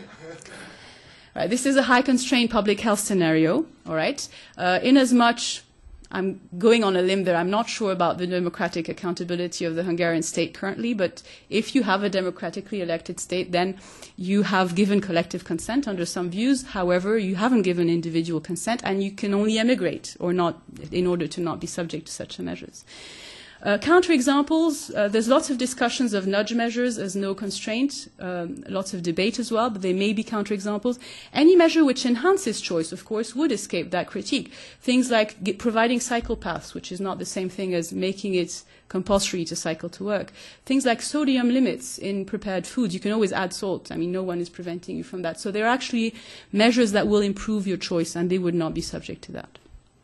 Right, this is a high-constrained public health scenario, all right? Inasmuch, I'm going on a limb there, I'm not sure about the democratic accountability of the Hungarian state currently, but if you have a democratically elected state, then you have given collective consent under some views. However, you haven't given individual consent, and you can only emigrate or not in order to not be subject to such measures. Counterexamples, there's lots of discussions of nudge measures as no constraint, lots of debate as well, but they may be counterexamples. Any measure which enhances choice, of course, would escape that critique. Things like providing cycle paths, which is not the same thing as making it compulsory to cycle to work. Things like sodium limits in prepared foods. You can always add salt. I mean, no one is preventing you from that. So there are actually measures that will improve your choice, and they would not be subject to that.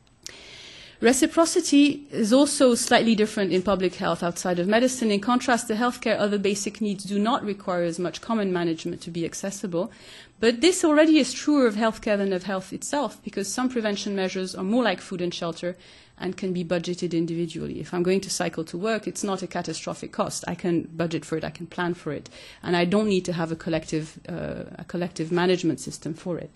Reciprocity is also slightly different in public health outside of medicine. In contrast to healthcare, other basic needs do not require as much common management to be accessible. But this already is truer of healthcare than of health itself, because some prevention measures are more like food and shelter and can be budgeted individually. If I'm going to cycle to work, it's not a catastrophic cost. I can budget for it, I can plan for it, and I don't need to have a collective management system for it.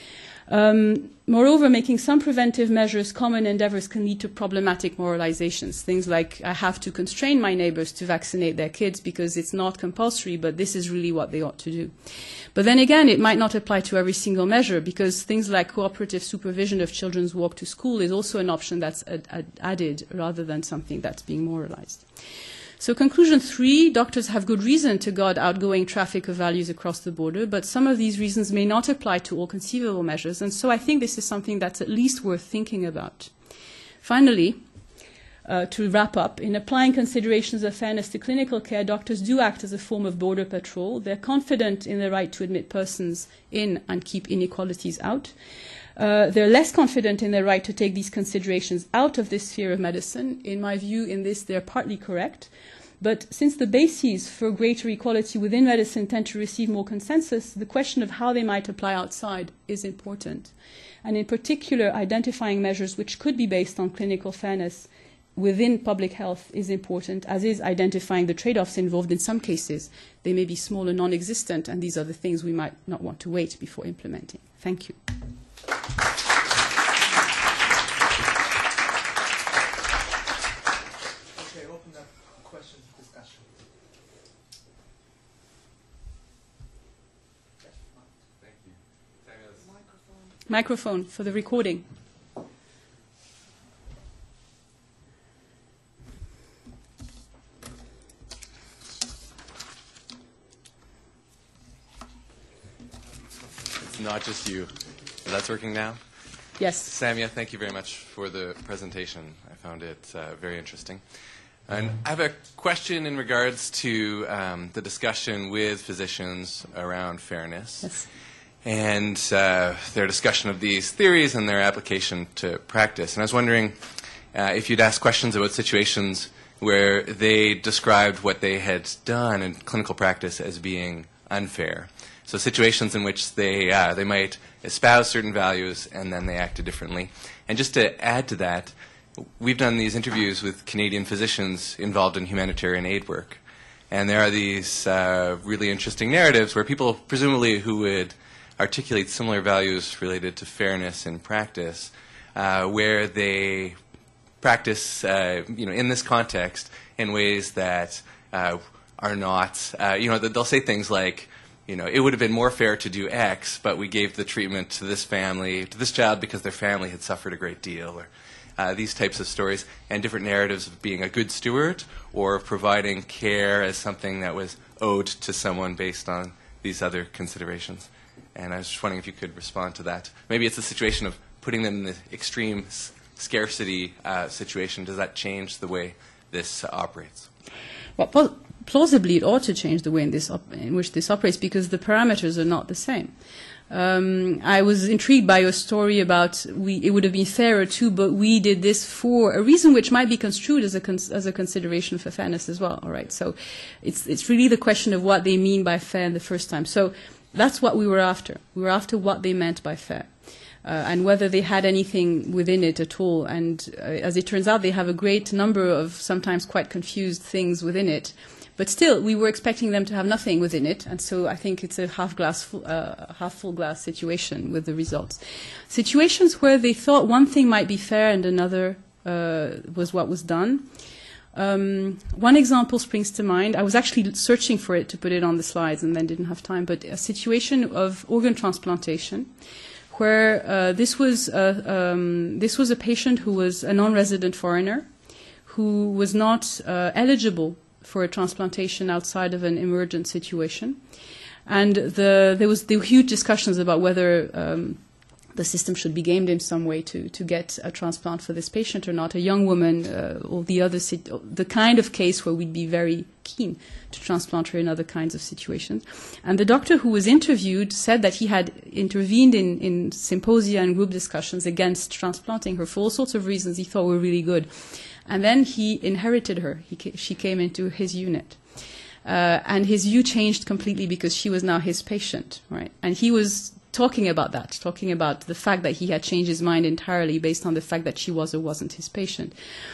Moreover, making some preventive measures common endeavors can lead to problematic moralizations. Things like, I have to constrain my neighbors to vaccinate their kids because it's not compulsory, but this is really what they ought to do. But then again, it might not apply to every single measure, because things like cooperative supervision of children's walk to school is also an option that's added rather than something that's being moralized. So conclusion 3, doctors have good reason to guard outgoing traffic of values across the border, but some of these reasons may not apply to all conceivable measures, and so I think this is something that's at least worth thinking about. Finally, to wrap up, in applying considerations of fairness to clinical care, doctors do act as a form of border patrol. They're confident in the right to admit persons in and keep inequalities out. They're less confident in their right to take these considerations out of this sphere of medicine. In my view, in this, they're partly correct. But since the bases for greater equality within medicine tend to receive more consensus, the question of how they might apply outside is important. And in particular, identifying measures which could be based on clinical fairness within public health is important, as is identifying the trade-offs involved in some cases. They may be small and non-existent, and these are the things we might not want to wait before implementing. Thank you.
Okay, open up questions and discussion.
Thank you.
Microphone for the recording.
It's not just you. That's working now?
Yes.
Samia, thank you very much for the presentation. I found it very interesting. And I have a question in regards to the discussion with physicians around fairness.
Yes.
And their discussion of these theories and their application to practice. And I was wondering if you'd ask questions about situations where they described what they had done in clinical practice as being unfair. So situations in which they might espouse certain values and then they acted differently. And just to add to that, we've done these interviews with Canadian physicians involved in humanitarian aid work. And there are these really interesting narratives where people, presumably who would articulate similar values related to fairness in practice, where they practice, in this context in ways that are not, they'll say things like, it would have been more fair to do X, but we gave the treatment to this family, to this child, because their family had suffered a great deal, or these types of stories, and different narratives of being a good steward or of providing care as something that was owed to someone based on these other considerations. And I was just wondering if you could respond to that. Maybe it's a situation of putting them in the extreme scarcity situation, does that change the way this operates?
Well, plausibly, it ought to change the way in which this operates, because the parameters are not the same. I was intrigued by your story about it would have been fairer too, but we did this for a reason which might be construed as a consideration for fairness as well. All right, so it's really the question of what they mean by fair the first time. So that's what we were after. We were after what they meant by fair. And whether they had anything within it at all. And as it turns out, they have a great number of sometimes quite confused things within it. But still, we were expecting them to have nothing within it, and so I think it's a half full glass situation with the results. Situations where they thought one thing might be fair and another was what was done. One example springs to mind. I was actually searching for it to put it on the slides and then didn't have time, but a situation of organ transplantation where this was a patient who was a non-resident foreigner who was not eligible for a transplantation outside of an emergent situation. And there were huge discussions about whether the system should be gamed in some way to get a transplant for this patient or not. A young woman, or the kind of case where we'd be very keen to transplant her in other kinds of situations. And the doctor who was interviewed said that he had intervened in symposia and group discussions against transplanting her for all sorts of reasons he thought were really good. And then he inherited her. She came into his unit. And his view changed completely because she was now his patient, right? And he was talking about the fact that he had changed his mind entirely based on the fact that she was or wasn't his patient.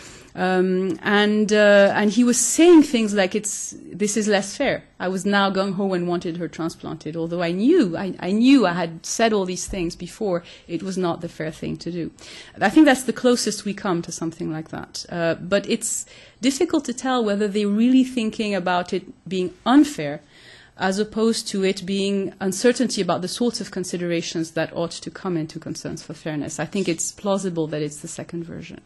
And he was saying things like, this is less fair. I was now gung-ho and wanted her transplanted, although I knew I had said all these things before. It was not the fair thing to do. I think that's the closest we come to something like that. But it's difficult to tell whether they're really thinking about it being unfair as opposed to it being uncertainty about the sorts of considerations that ought to come into concerns for fairness. I think it's plausible that it's the second version.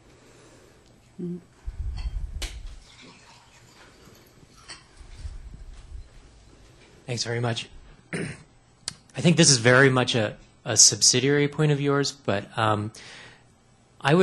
Thanks very much. I think this is very much a subsidiary point of yours, but I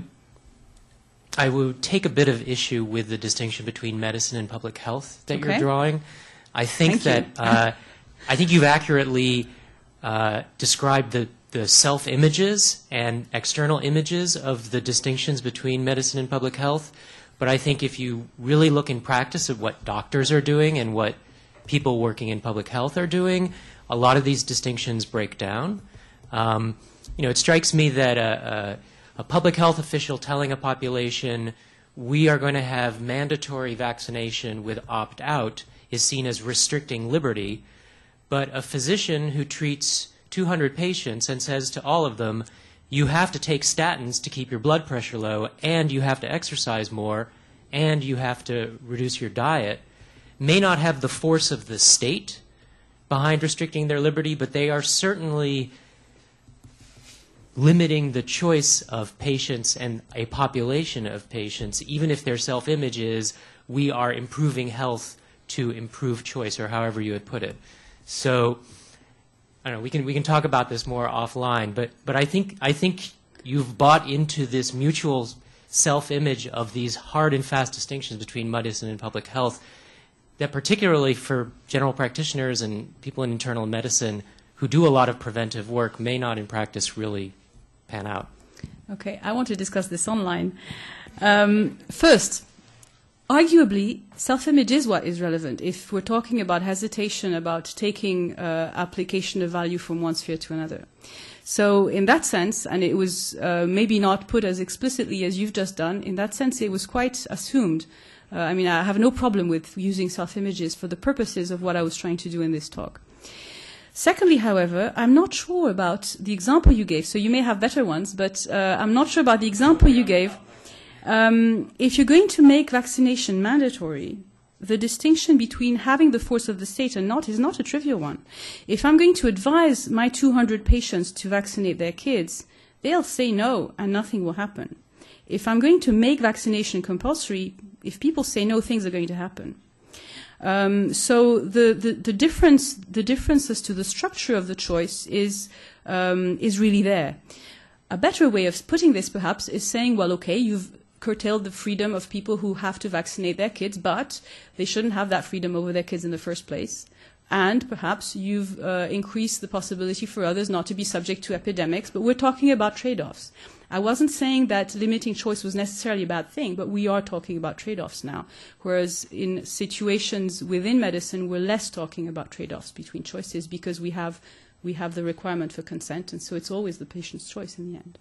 would take a bit of issue with the distinction between medicine and public health that you're drawing. I think I think you've accurately described the self-images and external images of the distinctions between medicine and public health. But I think if you really look in practice at what doctors are doing and what people working in public health are doing, a lot of these distinctions break down. It strikes me that a public health official telling a population, we are going to have mandatory vaccination with opt-out, is seen as restricting liberty. But a physician who treats 200 patients and says to all of them, you have to take statins to keep your blood pressure low, and you have to exercise more, and you have to reduce your diet, may not have the force of the state behind restricting their liberty, but they are certainly limiting the choice of patients and a population of patients, even if their self-image is, we are improving health to improve choice, or however you would put it. So, I don't know, we can talk about this more offline, but I think you've bought into this mutual self-image of these hard and fast distinctions between medicine and public health that particularly for general practitioners and people in internal medicine who do a lot of preventive work may not in practice really pan out.
Okay, I want to discuss this online. First, arguably, self-image is what is relevant. If we're talking about hesitation about taking application of value from one sphere to another. So in that sense, and it was maybe not put as explicitly as you've just done, in that sense it was quite assumed. I have no problem with using self-images for the purposes of what I was trying to do in this talk. Secondly, however, I'm not sure about the example you gave. So you may have better ones, but I'm not sure about the example you gave. If you're going to make vaccination mandatory, the distinction between having the force of the state and not is not a trivial one. If I'm going to advise my 200 patients to vaccinate their kids, they'll say no and nothing will happen. If I'm going to make vaccination compulsory, if people say no, things are going to happen. So the difference as to the structure of the choice is really there. A better way of putting this, perhaps, is saying, well, okay, you've curtailed the freedom of people who have to vaccinate their kids, but they shouldn't have that freedom over their kids in the first place. And perhaps you've increased the possibility for others not to be subject to epidemics, but we're talking about trade-offs. I wasn't saying that limiting choice was necessarily a bad thing, but we are talking about trade-offs now. Whereas in situations within medicine, we're less talking about trade-offs between choices because we have the requirement for consent, and so it's always the patient's choice in the end.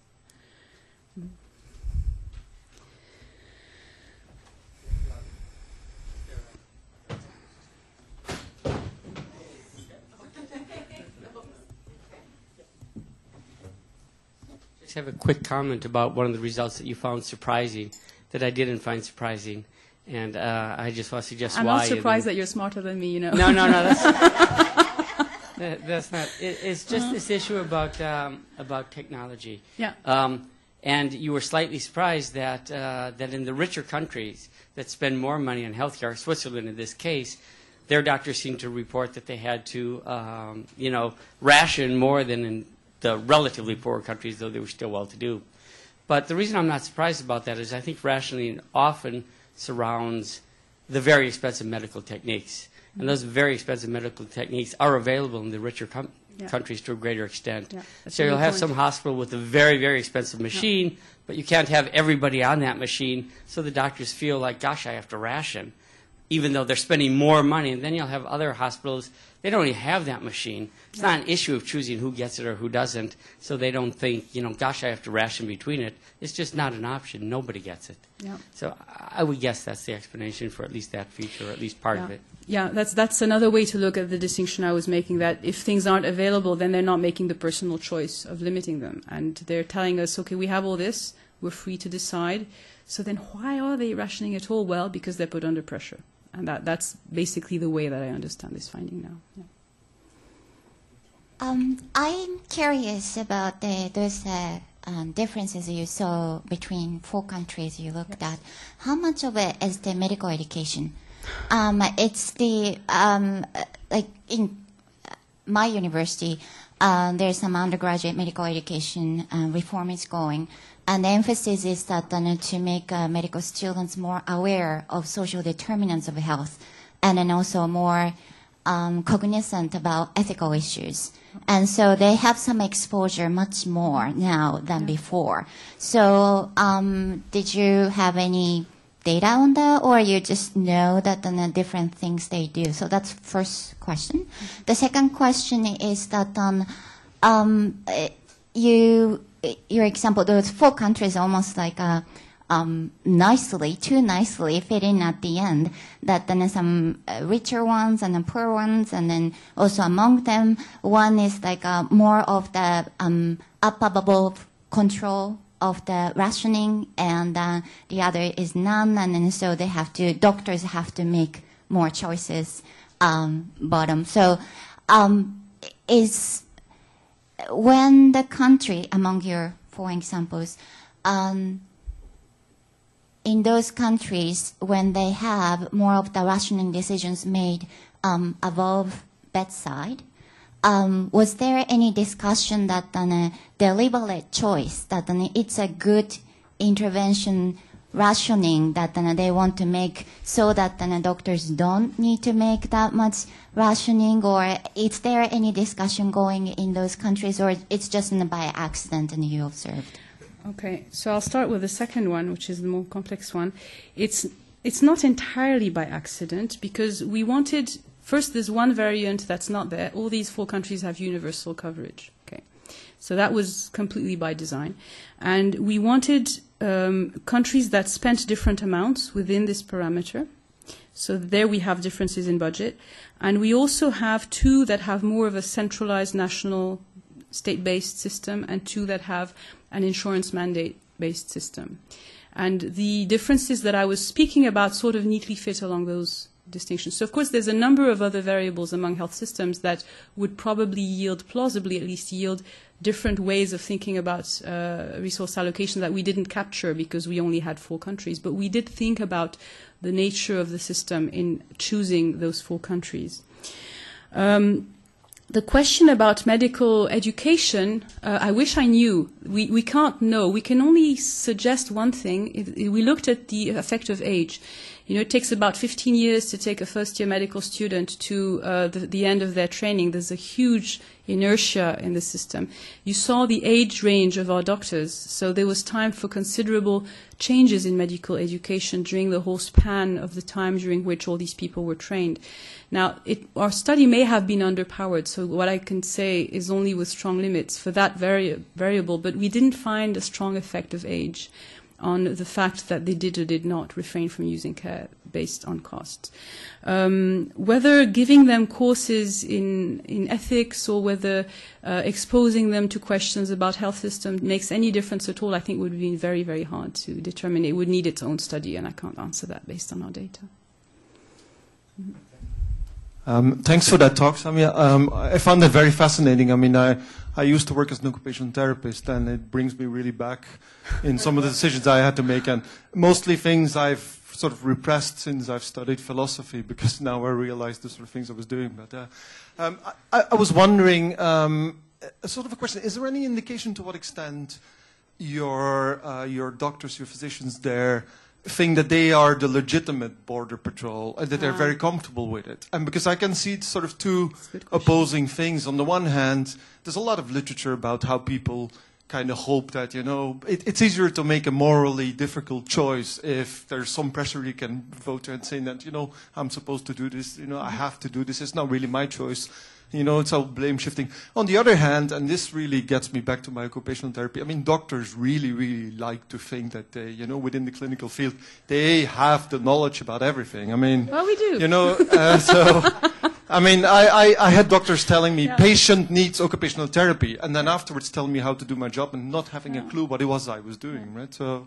Just have a quick comment about one of the results that you found surprising, that I didn't find surprising, and I just want to suggest why.
I'm not surprised that you're smarter than me, you know.
No, that's not. It's just this issue about technology.
Yeah.
And you were slightly surprised that in the richer countries that spend more money on healthcare, Switzerland in this case, their doctors seem to report that they had to, ration more than in the relatively poor countries, though they were still well-to-do. But the reason I'm not surprised about that is I think rationing often surrounds the very expensive medical techniques. And those very expensive medical techniques are available in the richer countries to a greater extent.
Yeah,
so you'll have some hospital with a very, very expensive machine, but you can't have everybody on that machine, so the doctors feel like, gosh, I have to ration, even though they're spending more money. And then you'll have other hospitals, they don't even have that machine. It's not an issue of choosing who gets it or who doesn't, so they don't think, gosh, I have to ration between it. It's just not an option. Nobody gets it.
Yeah.
So I would guess that's the explanation for at least that feature, or at least part of it.
Yeah, that's another way to look at the distinction I was making, that if things aren't available, then they're not making the personal choice of limiting them. And they're telling us, okay, we have all this, we're free to decide. So then why are they rationing at all? Well, because they're put under pressure. And that's basically the way that I understand this finding now. Yeah.
I'm curious about those differences you saw between 4 countries you looked at. How much of it is the medical education? It's the, like in my university, there's some undergraduate medical education reform is going. And the emphasis is that to make medical students more aware of social determinants of health, and then also more cognizant about ethical issues. And so they have some exposure much more now than before. So did you have any data on that, or you just know that the different things they do? So that's first question. The second question is that your example, those 4 countries almost like too nicely fit in at the end, that then some richer ones and then poor ones, and then also among them, one is like more of the upper bubble control of the rationing, and the other is none, and then so doctors have to make more choices bottom. So is when the country, among your 4 examples, in those countries, when they have more of the rationing decisions made above bedside, was there any discussion that deliberate choice, that it's a good intervention rationing that they want to make so that doctors don't need to make that much rationing, or is there any discussion going in those countries, or it's just by accident and you observed?
Okay, so I'll start with the second one, which is the more complex one. It's not entirely by accident, because we wanted, first there's one variant that's not there. All these 4 countries have universal coverage. Okay, so that was completely by design. And we wanted countries that spent different amounts within this parameter. So there we have differences in budget. And we also have 2 that have more of a centralized national state-based system, and 2 that have an insurance mandate-based system. And the differences that I was speaking about sort of neatly fit along those distinctions. So, of course, there's a number of other variables among health systems that would probably plausibly at least yield different ways of thinking about resource allocation that we didn't capture because we only had 4 countries. But we did think about the nature of the system in choosing those 4 countries. the question about medical education, I wish I knew. We can't know. We can only suggest one thing. We looked at the effect of age. You know, it takes about 15 years to take a first-year medical student to the end of their training. There's a huge inertia in the system. You saw the age range of our doctors, so there was time for considerable changes in medical education during the whole span of the time during which all these people were trained. Now, our study may have been underpowered, so what I can say is only with strong limits for that variable, but we didn't find a strong effect of age on the fact that they did or did not refrain from using care based on cost. Whether giving them courses in ethics or whether exposing them to questions about health system makes any difference at all, I think would be very, very hard to determine. It would need its own study, and I can't answer that based on our data.
Thanks for that talk, Samia. I found that very fascinating. I mean, I used to work as an occupational therapist, and it brings me really back in some of the decisions I had to make, and mostly things I've sort of repressed since I've studied philosophy, because now I realize the sort of things I was doing. But I was wondering, sort of a question, is there any indication to what extent your doctors, your physicians there, think that they are the legitimate border patrol and that they're very comfortable with it? And because I can see sort of two opposing things. On the one hand, there's a lot of literature about how people kind of hope that, you know, it's easier to make a morally difficult choice if there's some pressure you can vote and saying that, you know, I'm supposed to do this, you know, I have to do this, it's not really my choice. You know, it's all blame shifting. On the other hand, and this really gets me back to my occupational therapy, I mean, doctors really, really like to think that they, you know, within the clinical field, they have the knowledge about everything. I mean,
well, we do.
You know, so, I mean, I had doctors telling me, patient needs occupational therapy, and then afterwards telling me how to do my job and not having a clue what it was I was doing, right? So.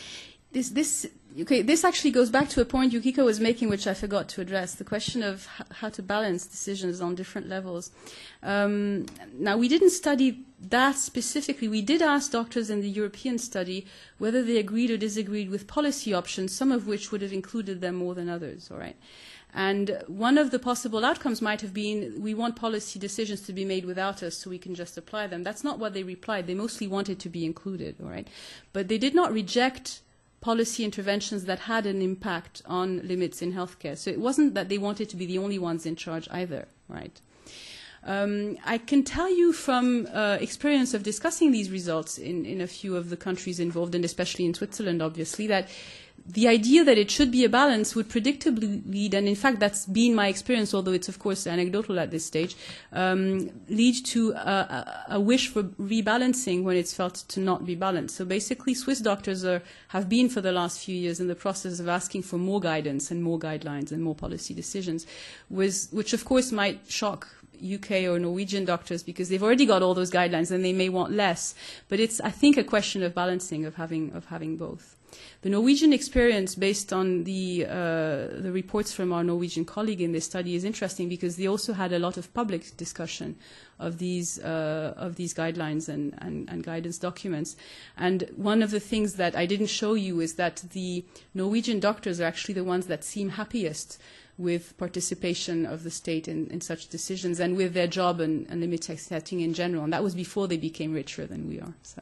This actually goes back to a point Yukiko was making, which I forgot to address, the question of how to balance decisions on different levels. Now, we didn't study that specifically. We did ask doctors in the European study whether they agreed or disagreed with policy options, some of which would have included them more than others, all right? And one of the possible outcomes might have been, we want policy decisions to be made without us so we can just apply them. That's not what they replied. They mostly wanted to be included, all right? But they did not reject policy interventions that had an impact on limits in healthcare. So it wasn't that they wanted to be the only ones in charge either, right? I can tell you from experience of discussing these results in a few of the countries involved, and especially in Switzerland, obviously, that the idea that it should be a balance would predictably lead, and in fact that's been my experience, although it's of course anecdotal at this stage, lead to a wish for rebalancing when it's felt to not be balanced. So basically Swiss doctors have been for the last few years in the process of asking for more guidance and more guidelines and more policy decisions, which of course might shock UK or Norwegian doctors because they've already got all those guidelines and they may want less. But it's, I think, a question of balancing, of having both. The Norwegian experience, based on the reports from our Norwegian colleague in this study, is interesting because they also had a lot of public discussion of these guidelines and guidance documents. And one of the things that I didn't show you is that the Norwegian doctors are actually the ones that seem happiest with participation of the state in such decisions and with their job and limit setting in general. And that was before they became richer than we are. So.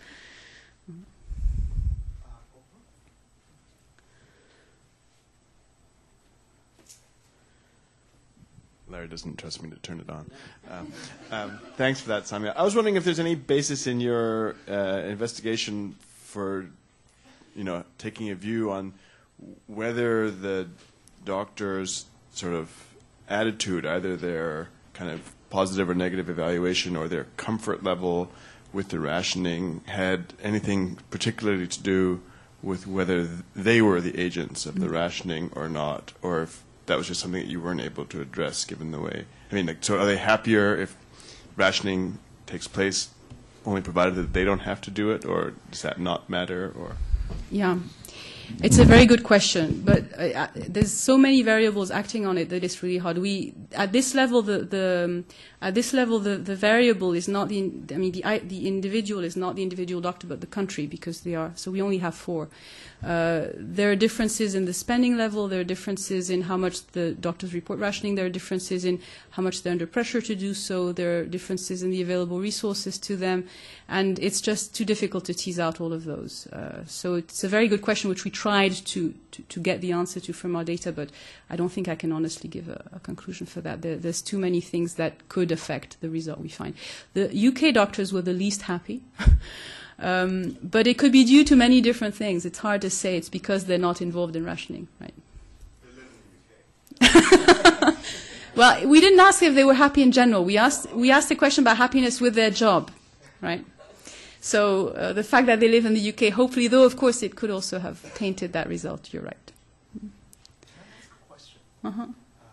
Larry doesn't trust me to turn it on. Thanks for that, Samia. I was wondering if there's any basis in your investigation for, taking a view on whether the doctor's sort of attitude, either their kind of positive or negative evaluation or their comfort level with the rationing, had anything particularly to do with whether they were the agents of the rationing or not, or if that was just something that you weren't able to address given the way. I mean, so are they happier if rationing takes place only provided that they don't have to do it, or does that not matter? Or
yeah. It's a very good question, but there's so many variables acting on it that it's really hard. At this level, At this level, the variable is not the individual is not the individual doctor, but the country, because they are. So we only have 4. There are differences in the spending level. There are differences in how much the doctors report rationing. There are differences in how much they're under pressure to do so. There are differences in the available resources to them. And it's just too difficult to tease out all of those. So it's a very good question, which we tried to get the answer to from our data, but I don't think I can honestly give a conclusion for that. There's too many things that could affect the result we find. The UK doctors were the least happy. But it could be due to many different things. It's hard to say. It's because they're not involved in rationing, right? They live in the UK. Well, we didn't ask if they were happy in general. We asked a question about happiness with their job, right? So the fact that they live in the UK, hopefully, though, of course, it could also have tainted that result. You're right.
Can I ask a question?
Uh-huh.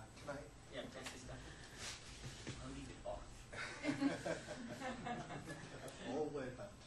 I'll leave it off. All the way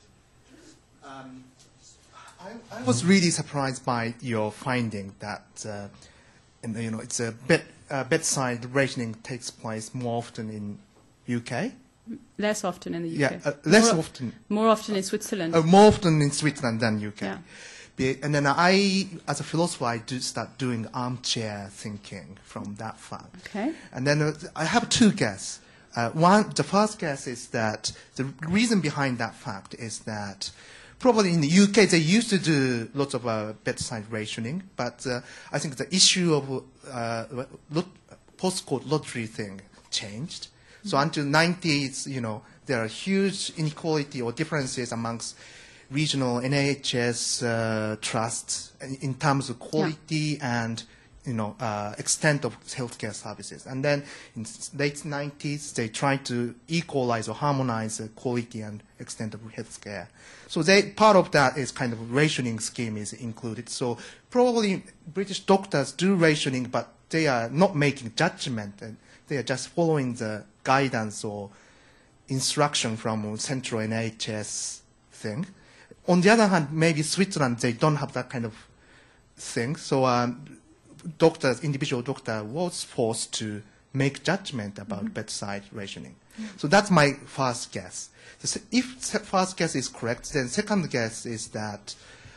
back. I was really surprised by your finding that it's a bedside rationing takes place more often in UK.
Less often in the UK.
Yeah, less often.
More often in Switzerland.
More often in Switzerland than UK.
Yeah.
And then I, as a philosopher, I do start doing armchair thinking from that fact.
Okay.
And then I have 2 guesses. The first guess is that the reason behind that fact is that probably in the UK they used to do lots of bedside rationing, but I think the issue of postcode lottery thing changed. So until 90s, there are huge inequality or differences amongst regional NHS trusts in terms of quality and extent of healthcare services. And then in late 90s, they tried to equalize or harmonize the quality and extent of healthcare. So part of that is kind of rationing scheme is included. So probably British doctors do rationing, but they are not making judgment, and they are just following the guidance or instruction from central NHS thing. On the other hand, maybe Switzerland, they don't have that kind of thing. So individual doctor was forced to make judgment about bedside rationing. So that's my first guess. If first guess is correct, then second guess is that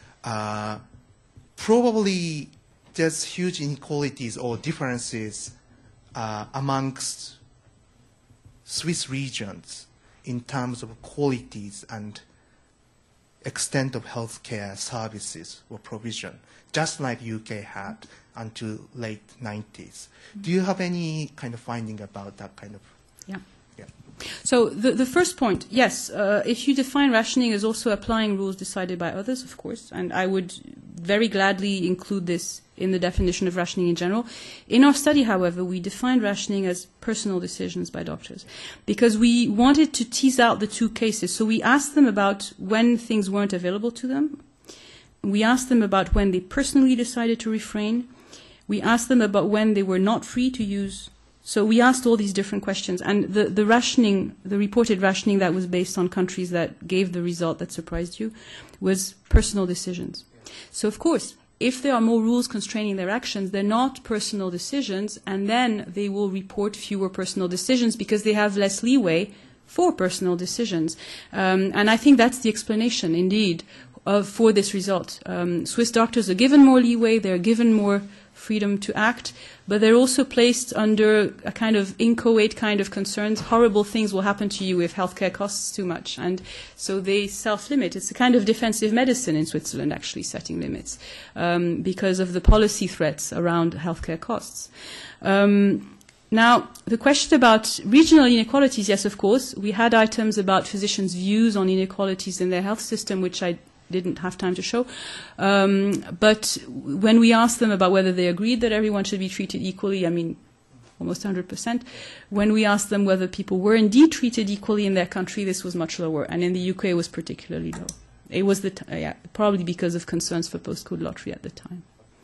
probably there's huge inequalities or differences amongst Swiss regions in terms of qualities and extent of healthcare services or provision, just like UK had until late 90s. Do you have any kind of finding about that kind of?
Yeah. So the first point, yes, if you define rationing as also applying rules decided by others, of course, and I would very gladly include this in the definition of rationing in general. In our study, however, we defined rationing as personal decisions by doctors because we wanted to tease out the 2 cases. So we asked them about when things weren't available to them. We asked them about when they personally decided to refrain. We asked them about when they were not free to use. So we asked all these different questions. And the rationing, the reported rationing that was based on countries that gave the result that surprised you was personal decisions. So, of course, if there are more rules constraining their actions, they're not personal decisions, and then they will report fewer personal decisions because they have less leeway for personal decisions. And I think that's the explanation, indeed, for this result. Swiss doctors are given more leeway, they're given more freedom to act, but they're also placed under a kind of inchoate kind of concerns. Horrible things will happen to you if healthcare costs too much. And so they self-limit. It's a kind of defensive medicine in Switzerland, actually, setting limits, because of the policy threats around healthcare costs. Now, the question about regional inequalities, yes, of course. We had items about physicians' views on inequalities in their health system, which I didn't have time to show. But when we asked them about whether they agreed that everyone should be treated equally, I mean, almost 100%. When we asked them whether people were indeed treated equally in their country, this was much lower. And in the UK, it was particularly low. It was probably because of concerns for postcode lottery at the time.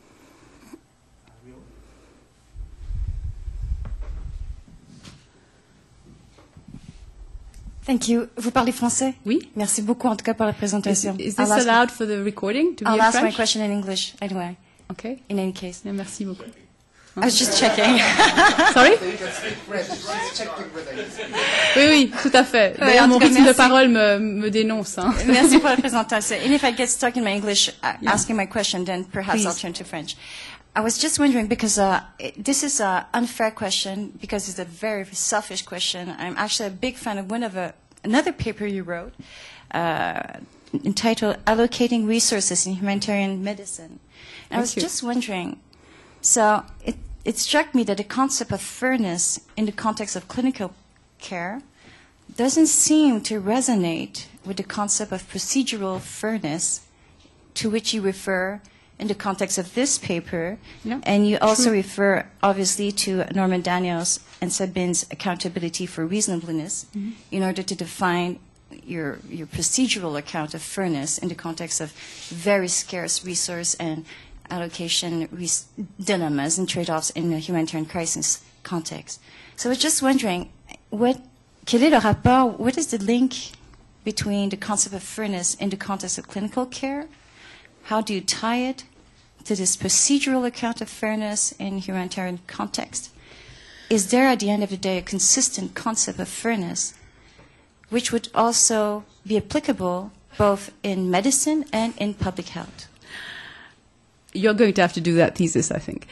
Thank you. Vous parlez français?
Oui.
Merci beaucoup en tout cas pour la présentation.
Is this allowed for the recording?
I'll ask my question in English anyway.
Okay.
In any case.
Merci beaucoup.
I was just checking.
Sorry?
So you can speak French. She's checking whether you speak.
Oui, oui, tout à fait. D'ailleurs, mon rythme de parole me dénonce. Hein.
Merci pour la présentation. And if I get stuck in my English asking my question, then perhaps I'll turn to French. I was just wondering, because this is an unfair question, because it's a very selfish question. I'm actually a big fan of another paper you wrote entitled Allocating Resources in Humanitarian Medicine. And I was just wondering, so it struck me that the concept of fairness in the context of clinical care doesn't seem to resonate with the concept of procedural fairness to which you refer in the context of this paper.
Yeah,
and you also refer, obviously, to Norman Daniels and Sabin's accountability for reasonableness in order to define your procedural account of fairness in the context of very scarce resource and allocation dilemmas and trade-offs in the humanitarian crisis context. So I was just wondering, quel est le rapport, what is the link between the concept of fairness in the context of clinical care? How do you tie it to this procedural account of fairness in humanitarian context? Is there, at the end of the day, a consistent concept of fairness which would also be applicable both in medicine and in public health?
You're going to have to do that thesis, I think.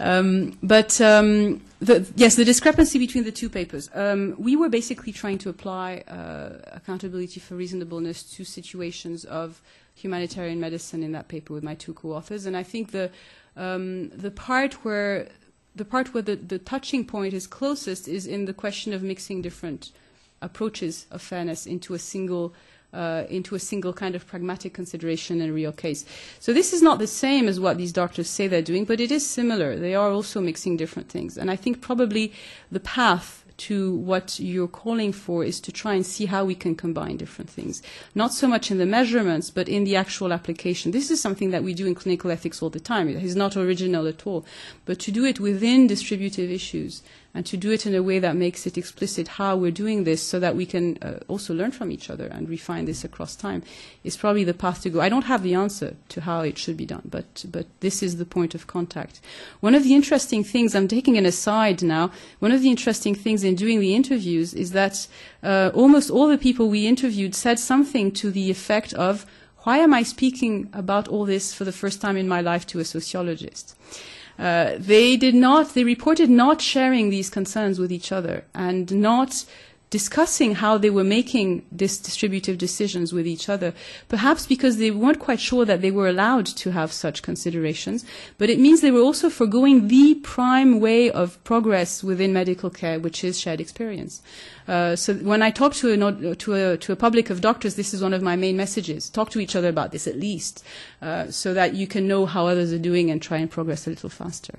Yes, the discrepancy between the two papers. We were basically trying to apply accountability for reasonableness to situations of humanitarian medicine in that paper with my two co-authors, and I think the part where the touching point is closest is in the question of mixing different approaches of fairness into a single kind of pragmatic consideration in a real case. So this is not the same as what these doctors say they're doing, but it is similar. They are also mixing different things. And I think probably the path to what you're calling for is to try and see how we can combine different things. Not so much in the measurements, but in the actual application. This is something that we do in clinical ethics all the time. It is not original at all. But to do it within distributive issues and to do it in a way that makes it explicit how we're doing this so that we can also learn from each other and refine this across time is probably the path to go. I don't have the answer to how it should be done, but this is the point of contact. One of the interesting things, I'm taking an aside now, one of the interesting things in doing the interviews is that almost all the people we interviewed said something to the effect of, why am I speaking about all this for the first time in my life to a sociologist? They reported not sharing these concerns with each other and not discussing how they were making these distributive decisions with each other, perhaps because they weren't quite sure that they were allowed to have such considerations, but it means they were also forgoing the prime way of progress within medical care, which is shared experience. So when I talk to a public of doctors, this is one of my main messages. Talk to each other about this at least, so that you can know how others are doing and try and progress a little faster.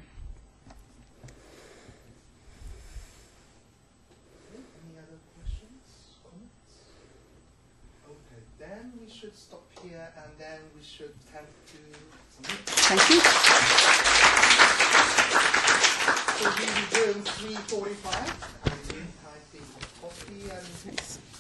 Any other questions, comments? Okay, then we should stop here and then we should tend to submit.
Thank you.
So we resume 3:45. I think coffee and